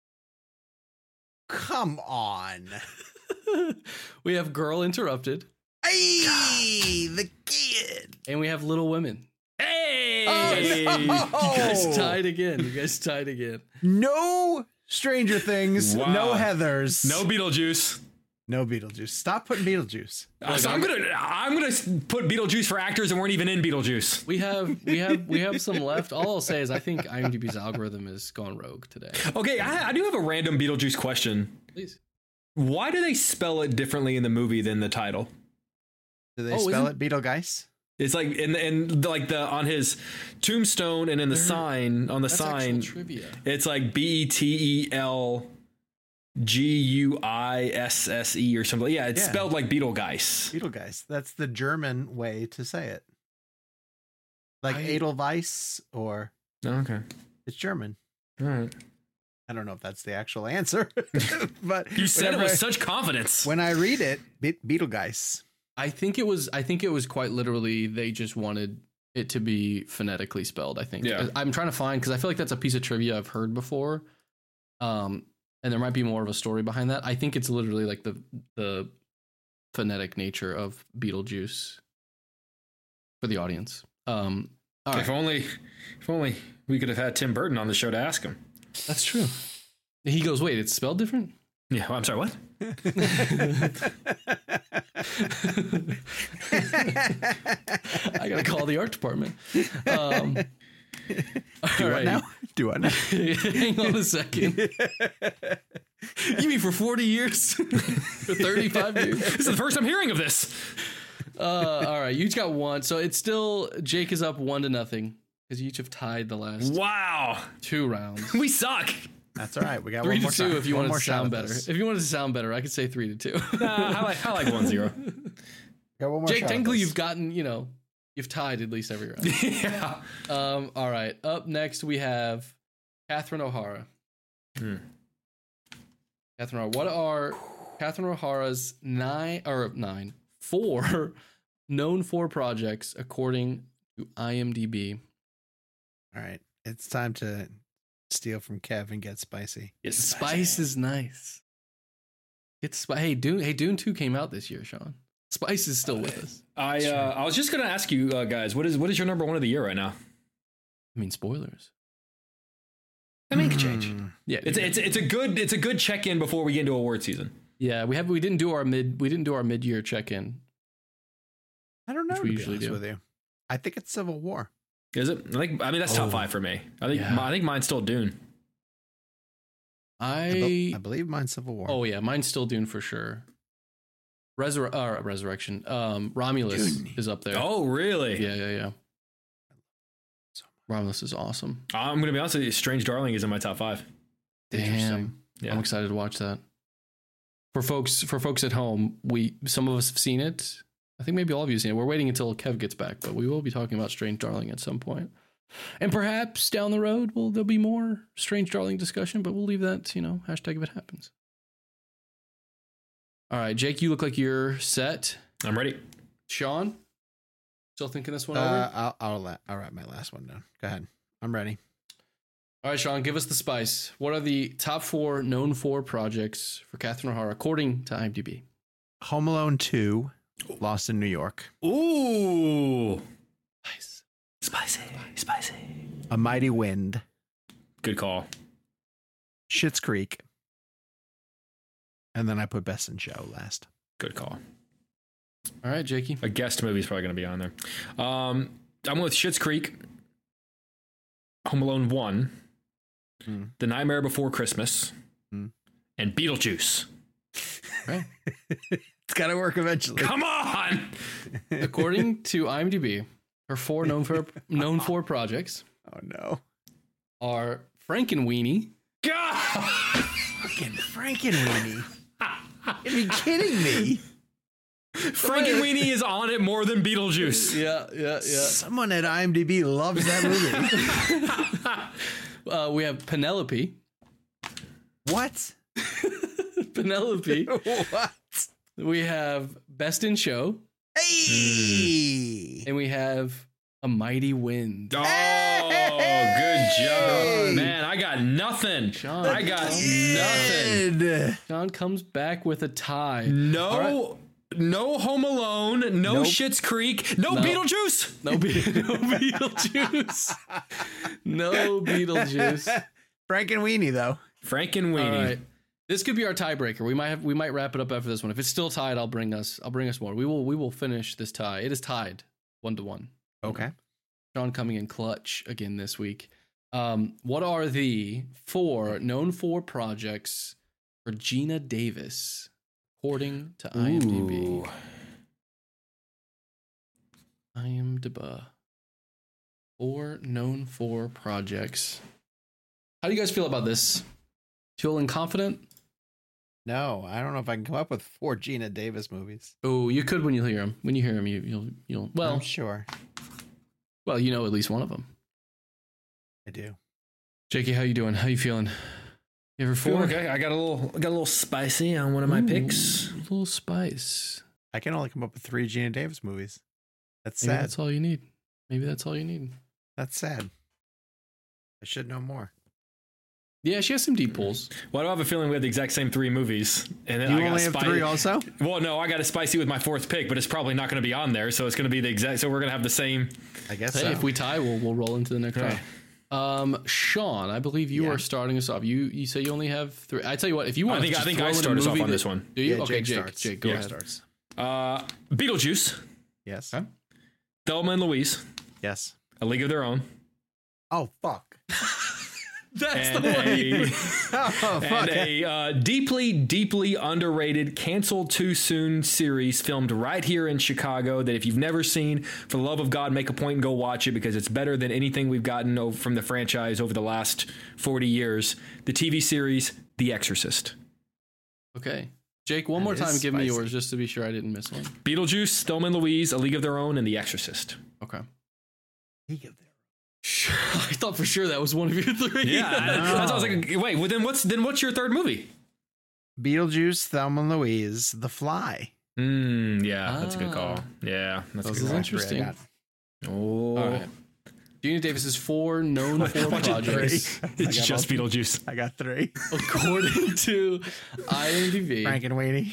Come on. We have Girl Interrupted. Hey, the kid. And we have Little Women. Hey! Oh, no. You guys tied again. You guys tied again. No Stranger Things. Wow. No Heathers. No Beetlejuice. No Beetlejuice. Stop putting Beetlejuice. Uh, so I'm gonna I'm gonna put Beetlejuice for actors that weren't even in Beetlejuice. We have we have we have some left. All I'll say is I think IMDb's algorithm is gone rogue today. Okay, I, I do have a random Beetlejuice question. Please. Why do they spell it differently in the movie than the title? Do they Oh, spell isn't- it Beetlegeist? It's like in in like the on his tombstone and in the There- sign on the That's sign, actual trivia. it's like B E T E L G U I S S E or something. Yeah, it's Yeah. spelled like Betelgeuse. Betelgeuse. That's the German way to say it. Like I- Edelweiss, or Okay. it's German. All right. I don't know if that's the actual answer, but You said it whenever with I- such confidence. when I read it, Be- Betelgeuse. I think it was. I think it was quite literally. They just wanted it to be phonetically spelled. I think. Yeah. I'm trying to find because I feel like that's a piece of trivia I've heard before, um, and there might be more of a story behind that. I think it's literally like the the phonetic nature of Beetlejuice for the audience. Um, all right, If only, if only we could have had Tim Burton on the show to ask him. that's true. He goes, "Wait, it's spelled different." Yeah, well, I'm sorry. What? I gotta call the art department. Um, Do all I right. know? Do I know? Hang on a second. You mean for forty years? For thirty-five years? This is the first I'm hearing of this. Uh, all right, you each got one. So it's still, Jake is up one to nothing because you each have tied the last Wow, two rounds. we suck. That's all right. We got Three one to more two shot. if you One want more to shot sound at better. this. If you wanted to sound better, I could say three to two. Uh, I like, I like one zero. Got one more Jake, shot at technically this. you've gotten, you know, you've tied at least every round. Yeah. Um, all right, up next we have Catherine O'Hara. Hmm. Catherine O'Hara. What are Catherine O'Hara's nine or nine, four known for projects according to IMDb? All right. It's time to steal from Kev and get spicy. It's Spice is nice. It's spi- hey Dune. Hey Dune two came out this year, Sean. Spice is still with us. I uh, I was just gonna ask you uh, guys, what is what is your number one of the year right now? I mean, spoilers. I mean, it could change. Mm. Yeah, It's it's it's a good it's a good check in before we get into award season. yeah. We have we didn't do our mid we didn't do our mid year check in. I don't know. Which we to be usually honest do. with you. I think it's Civil War. Is it? I think I mean that's top Oh. five for me. I think Yeah. my, I think mine's still Dune. I, be- I I believe mine's Civil War. oh yeah, mine's still Dune for sure. Resur- uh, resurrection. Um, Romulus Dune. is up there. Oh really? Yeah, yeah, yeah. Romulus is awesome. I'm gonna be honest with you. Strange Darling is in my top five. Damn, Yeah. I'm excited to watch that. For folks, for folks at home, we some of us have seen it. I think maybe all of you have seen it. We're waiting until Kev gets back, but we will be talking about Strange Darling at some point. And perhaps down the road, well, there'll be more Strange Darling discussion, but we'll leave that, you know, hashtag if it happens. All right, Jake, you look like you're set. I'm ready. Sean, still thinking this one Uh, over? I'll I'll, la- I'll write my last one down. Go ahead. I'm ready. All right, Sean, give us the spice. What are the top four known for projects for Catherine O'Hara according to IMDb? Home Alone two, Lost in New York. Ooh, Nice. spicy, spicy. A Mighty Wind. Good call. Schitt's Creek. And then I put Best in Show last. Good call. All right, Jakey. A guest movie is probably going to be on there. Um, I'm with Schitt's Creek, Home Alone one, Mm. The Nightmare Before Christmas, Mm. and Beetlejuice. Right. It's got to work eventually. Come on! According to IMDb, her four known for known for projects Oh, no. are Frankenweenie, God! Fucking Frankenweenie. Are you kidding me? Frankenweenie is on it more than Beetlejuice. Yeah, yeah, Someone at IMDb loves that movie. yeah. Uh, we have Penelope. What? Penelope. What? We have Best in Show, Hey! and we have A Mighty Wind. Oh, good job. Man, I got nothing. Sean, I got nothing. Good. Sean comes back with a tie. No, All no Home Alone, no Nope. Schitt's Creek, no, No. Beetlejuice. No, Be- no Beetlejuice. No Beetlejuice. Frankenweenie, though. Frankenweenie. All right. This could be our tiebreaker. We might have we might wrap it up after this one. If it's still tied, I'll bring us I'll bring us more. We will we will finish this tie. It is tied one to one. Okay. Sean coming in clutch again this week. Um, what are the four known for projects for Gina Davis according to IMDb? Ooh. IMDb. Four known for projects. How do you guys feel about this? Feeling confident? No, I don't know if I can come up with four Gina Davis movies. Oh, you could when you hear him. When you hear him, you, you'll you'll well, I'm sure well, you know at least one of them. I do. Jakey, how you doing? How you feeling? You ever four? Okay, I got a little, I got a little spicy on one of my Ooh, picks. A little spice. I can only come up with three Gina Davis movies. That's Maybe sad. that's all you need. Maybe that's all you need. That's sad. I should know more. Yeah, she has some deep pulls. Well, I don't have a feeling we have the exact same three movies. And then You I got only a have spicy. three also? Well, no, I got a spicy with my fourth pick, but it's probably not going to be on there, so it's going to be the exact. So we're going to have the same. I guess Hey, so. if we tie, we'll we'll roll into the next Right. round. Um, Sean, I believe you Yeah. are starting us off. You you say you only have three. I tell you what, if you want, I think to I just think throw I in a start us off movie on that- this one. Do you? Yeah, okay, Jake Jake. starts. Jake, go Jake ahead. starts. Uh, Beetlejuice, Yes. Okay. Thelma and Louise, Yes. A League of Their Own, Oh, fuck. That's and the one. a, Oh, fuck. and a uh, deeply, deeply underrated, canceled too soon series filmed right here in Chicago that if you've never seen, for the love of God, make a point and go watch it because it's better than anything we've gotten over from the franchise over the last forty years. The T V series, The Exorcist. Okay, Jake. One That more is time, give me spicy. yours just to be sure I didn't miss one. Beetlejuice, Thelma and Louise, A League of Their Own, and The Exorcist. Okay. League of Their I thought for sure that was one of your three. Yeah, that's what I was like. Wait, well, then what's then what's your third movie? Beetlejuice, Thelma and Louise, The Fly. Mm, yeah, that's a good Ah. call. Yeah, that's Those a good is call. interesting. I got. Oh, All right. Gina Davis's four known for Watch it, projects, it's got just both. Beetlejuice. I got three. according to IMDb, Frank and Weenie.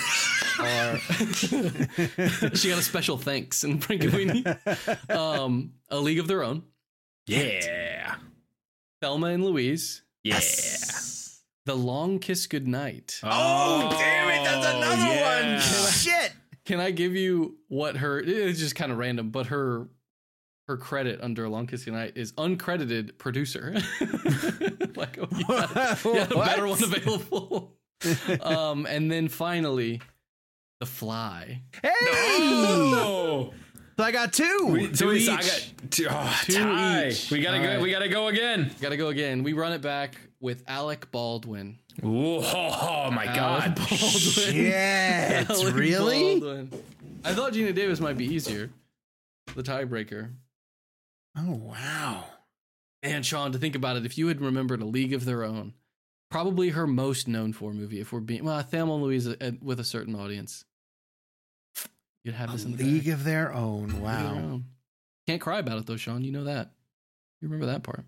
are she got a special thanks in Frank and Weenie. Um, A League of Their Own, Yeah, Thelma and Louise, yeah. The Long Kiss Goodnight. Oh, damn it. That's another yeah. one. Shit. Can I give you what her? It's just kind of random, but her her credit under Long Kiss Goodnight is uncredited producer. Like, oh, you got, you got a better one available. Um, and then finally, The Fly. Hey. Oh, So I got two. We- so Two it's- I each. got two, oh, Two tie. each. We gotta All go. right. We gotta go again. Gotta go again. We run it back with Alec Baldwin. Whoa, oh my Alec God. Baldwin. Shit. Alec Really? Baldwin. I thought Gina Davis might be easier. The tiebreaker. Oh, wow. Man, Sean, to think about it, if you had remembered A League of Their Own, probably her most known for movie, if we're being, well, Thelma and Louise uh, with a certain audience. You'd have A this in the League bag. of Their Own. League of Their Wow. Own. Can't cry about it though, Sean. You know that. You remember that part.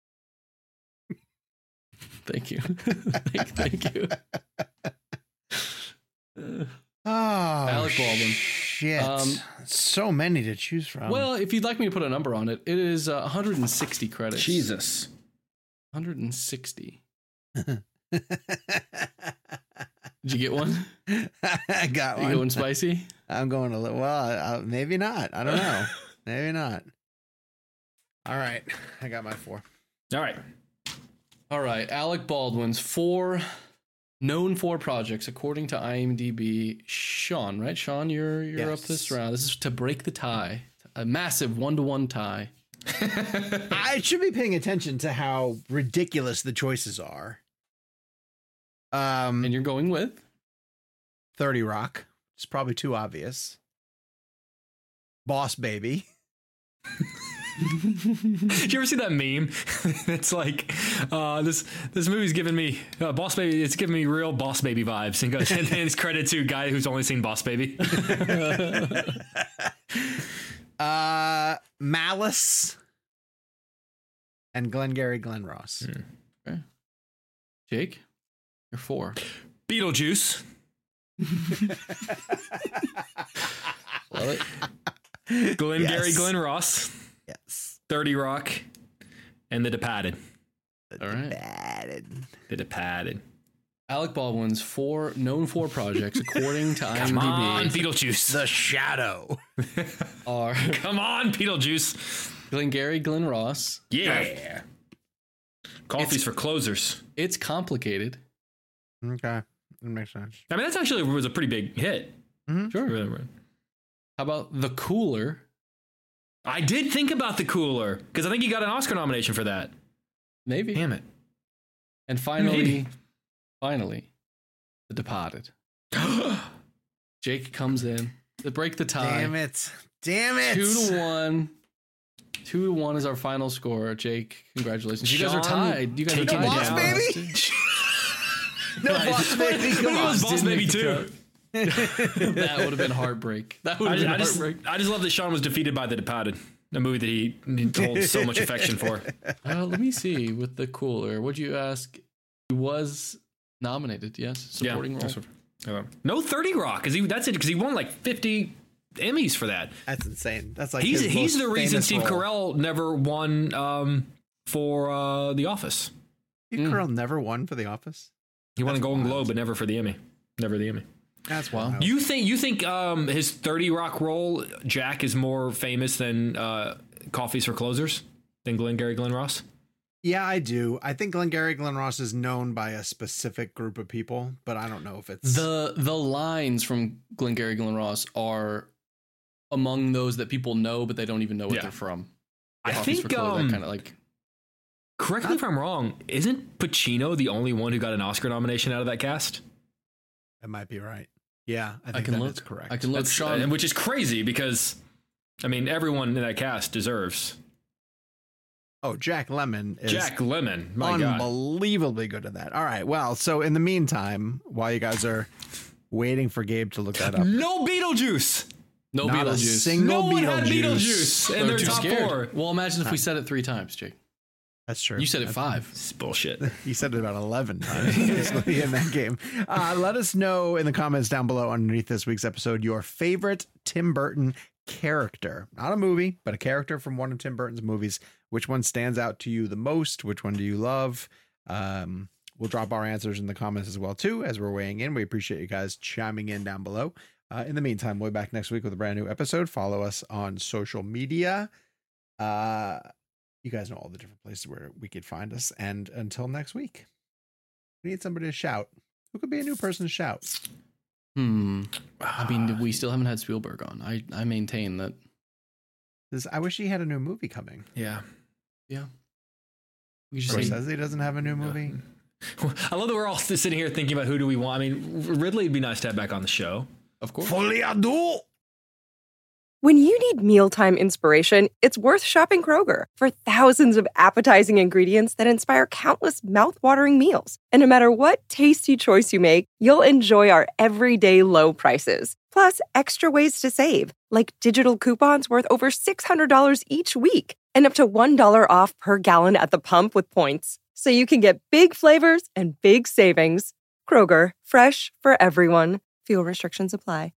Thank you. thank, thank you. Uh, Oh, Alec Baldwin. Shit. Um, so many to choose from. well, if you'd like me to put a number on it, it is uh, one hundred sixty credits. Jesus. one hundred sixty. Did you get one? I got You one. going spicy? I'm going a little. Well, uh, maybe not. I don't know. Maybe not. All right. I got my four. All right. All right, Alec Baldwin's four known for projects according to IMDb. Sean, right? Sean, you're you're up Yes. this round. This is to break the tie, a massive one to one tie. I should be paying attention to how ridiculous the choices are. Um, And you're going with thirty Rock. It's probably too obvious. Boss Baby. Did you ever see that meme? It's like uh, this this movie's giving me uh, Boss Baby. It's giving me real Boss Baby vibes. And goes and then it's credit to a guy who's only seen Boss Baby. Uh, Malice. And Glengarry Glen Ross. okay. Jake. You're four. Beetlejuice, Love it. Glengarry Yes. Glen Ross, Yes. thirty Rock, and The Departed. All right. Bad. The Departed. Alec Baldwin's four known for projects according to Come on, IMDb Beetlejuice. The Shadow. are Come on, Beetlejuice. Glengarry Glen Ross. Yeah. Coffee's It's- for closers. It's Complicated. Okay. That makes sense. I mean, that's actually was a pretty big hit. Sure. How about The Cooler? I did think about The Cooler because I think he got an Oscar nomination for that. Maybe. Damn it. And finally, Maybe. finally, The Departed. Jake comes in to break the tie. Damn it. Damn it. Two to one. Two to one is our final score. Jake, congratulations. You guys are Sean, tied. You guys are take it tied. Boss down. baby. No boss baby. Come It on. was Boss Baby too. That would have been heartbreak. That would I, have been I just, heartbreak. I just love that Sean was defeated by The Departed, a movie that he, he holds so much affection for. Uh, let me see with the cooler. What'd you ask? He was nominated. Yes, supporting yeah, role. that's what- uh, no thirty Rock, because he that's it because he won like fifty Emmys for that. That's insane. That's like He's his he's most the reason famous Steve role. Carell never won um, for uh, The Office. Steve Mm. Carell never won for The Office. He won a That's Golden wild. Globe, but never for the Emmy. Never the Emmy. That's Wow. wild. You think you think um, his thirty Rock role, Jack, is more famous than uh, Coffees for Closers than Glengarry Glen Ross? Yeah, I do. I think Glengarry Glen Ross is known by a specific group of people, but I don't know if it's The the lines from Glengarry Glen Ross are among those that people know, but they don't even know what Yeah. they're from. I Coffees think for Clothes, um, that kind of like. correct me if I'm wrong. Isn't Pacino the only one who got an Oscar nomination out of that cast? That might be right. Yeah, I I think can that look. is correct. I can look. That's, Sean, uh, which is crazy because, I mean, everyone in that cast deserves. Oh, Jack Lemmon is Jack Lemmon, my God. unbelievably good at that. All right. Well, so in the meantime, while you guys are waiting for Gabe to look that up, No Beetlejuice. no not a Beetlejuice. single No one had Beetlejuice. Beetlejuice in They're their too top scared. four. Well, imagine if we said it three times, Jake. That's true. You said it That's- five. It's bullshit. You said it about eleven times basically in that game. Uh, let us know in the comments down below underneath this week's episode your favorite Tim Burton character. Not a movie, but a character from one of Tim Burton's movies. Which one stands out to you the most? Which one do you love? Um, we'll drop our answers in the comments as well, too, as we're weighing in. We appreciate you guys chiming in down below. Uh, in the meantime, we'll be back next week with a brand new episode. Follow us on social media. Uh, you guys know all the different places where we could find us. And until next week, we need somebody to shout. Who could be a new person to shout? Hmm. I mean, we still haven't had Spielberg on. I, I maintain that. This, I wish he had a new movie coming. Yeah. Yeah. We just Or say, says he doesn't have a new movie. I love that we're all sitting here thinking about who do we want. I mean, Ridley would be nice to have back on the show. of course. Foliado! When you need mealtime inspiration, it's worth shopping Kroger. For thousands of appetizing ingredients that inspire countless mouthwatering meals. And no matter what tasty choice you make, you'll enjoy our everyday low prices. Plus, extra ways to save, like digital coupons worth over six hundred dollars each week and up to one dollar off per gallon at the pump with points. So you can get big flavors and big savings. Kroger, fresh for everyone. Fuel restrictions apply.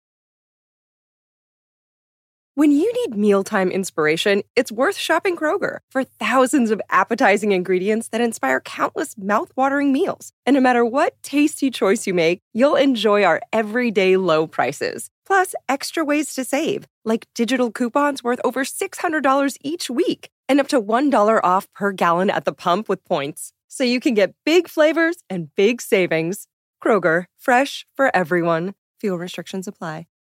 When you need mealtime inspiration, it's worth shopping Kroger. For thousands of appetizing ingredients that inspire countless mouthwatering meals. And no matter what tasty choice you make, you'll enjoy our everyday low prices. Plus, extra ways to save, like digital coupons worth over six hundred dollars each week and up to one dollar off per gallon at the pump with points. So you can get big flavors and big savings. Kroger, fresh for everyone. Fuel restrictions apply.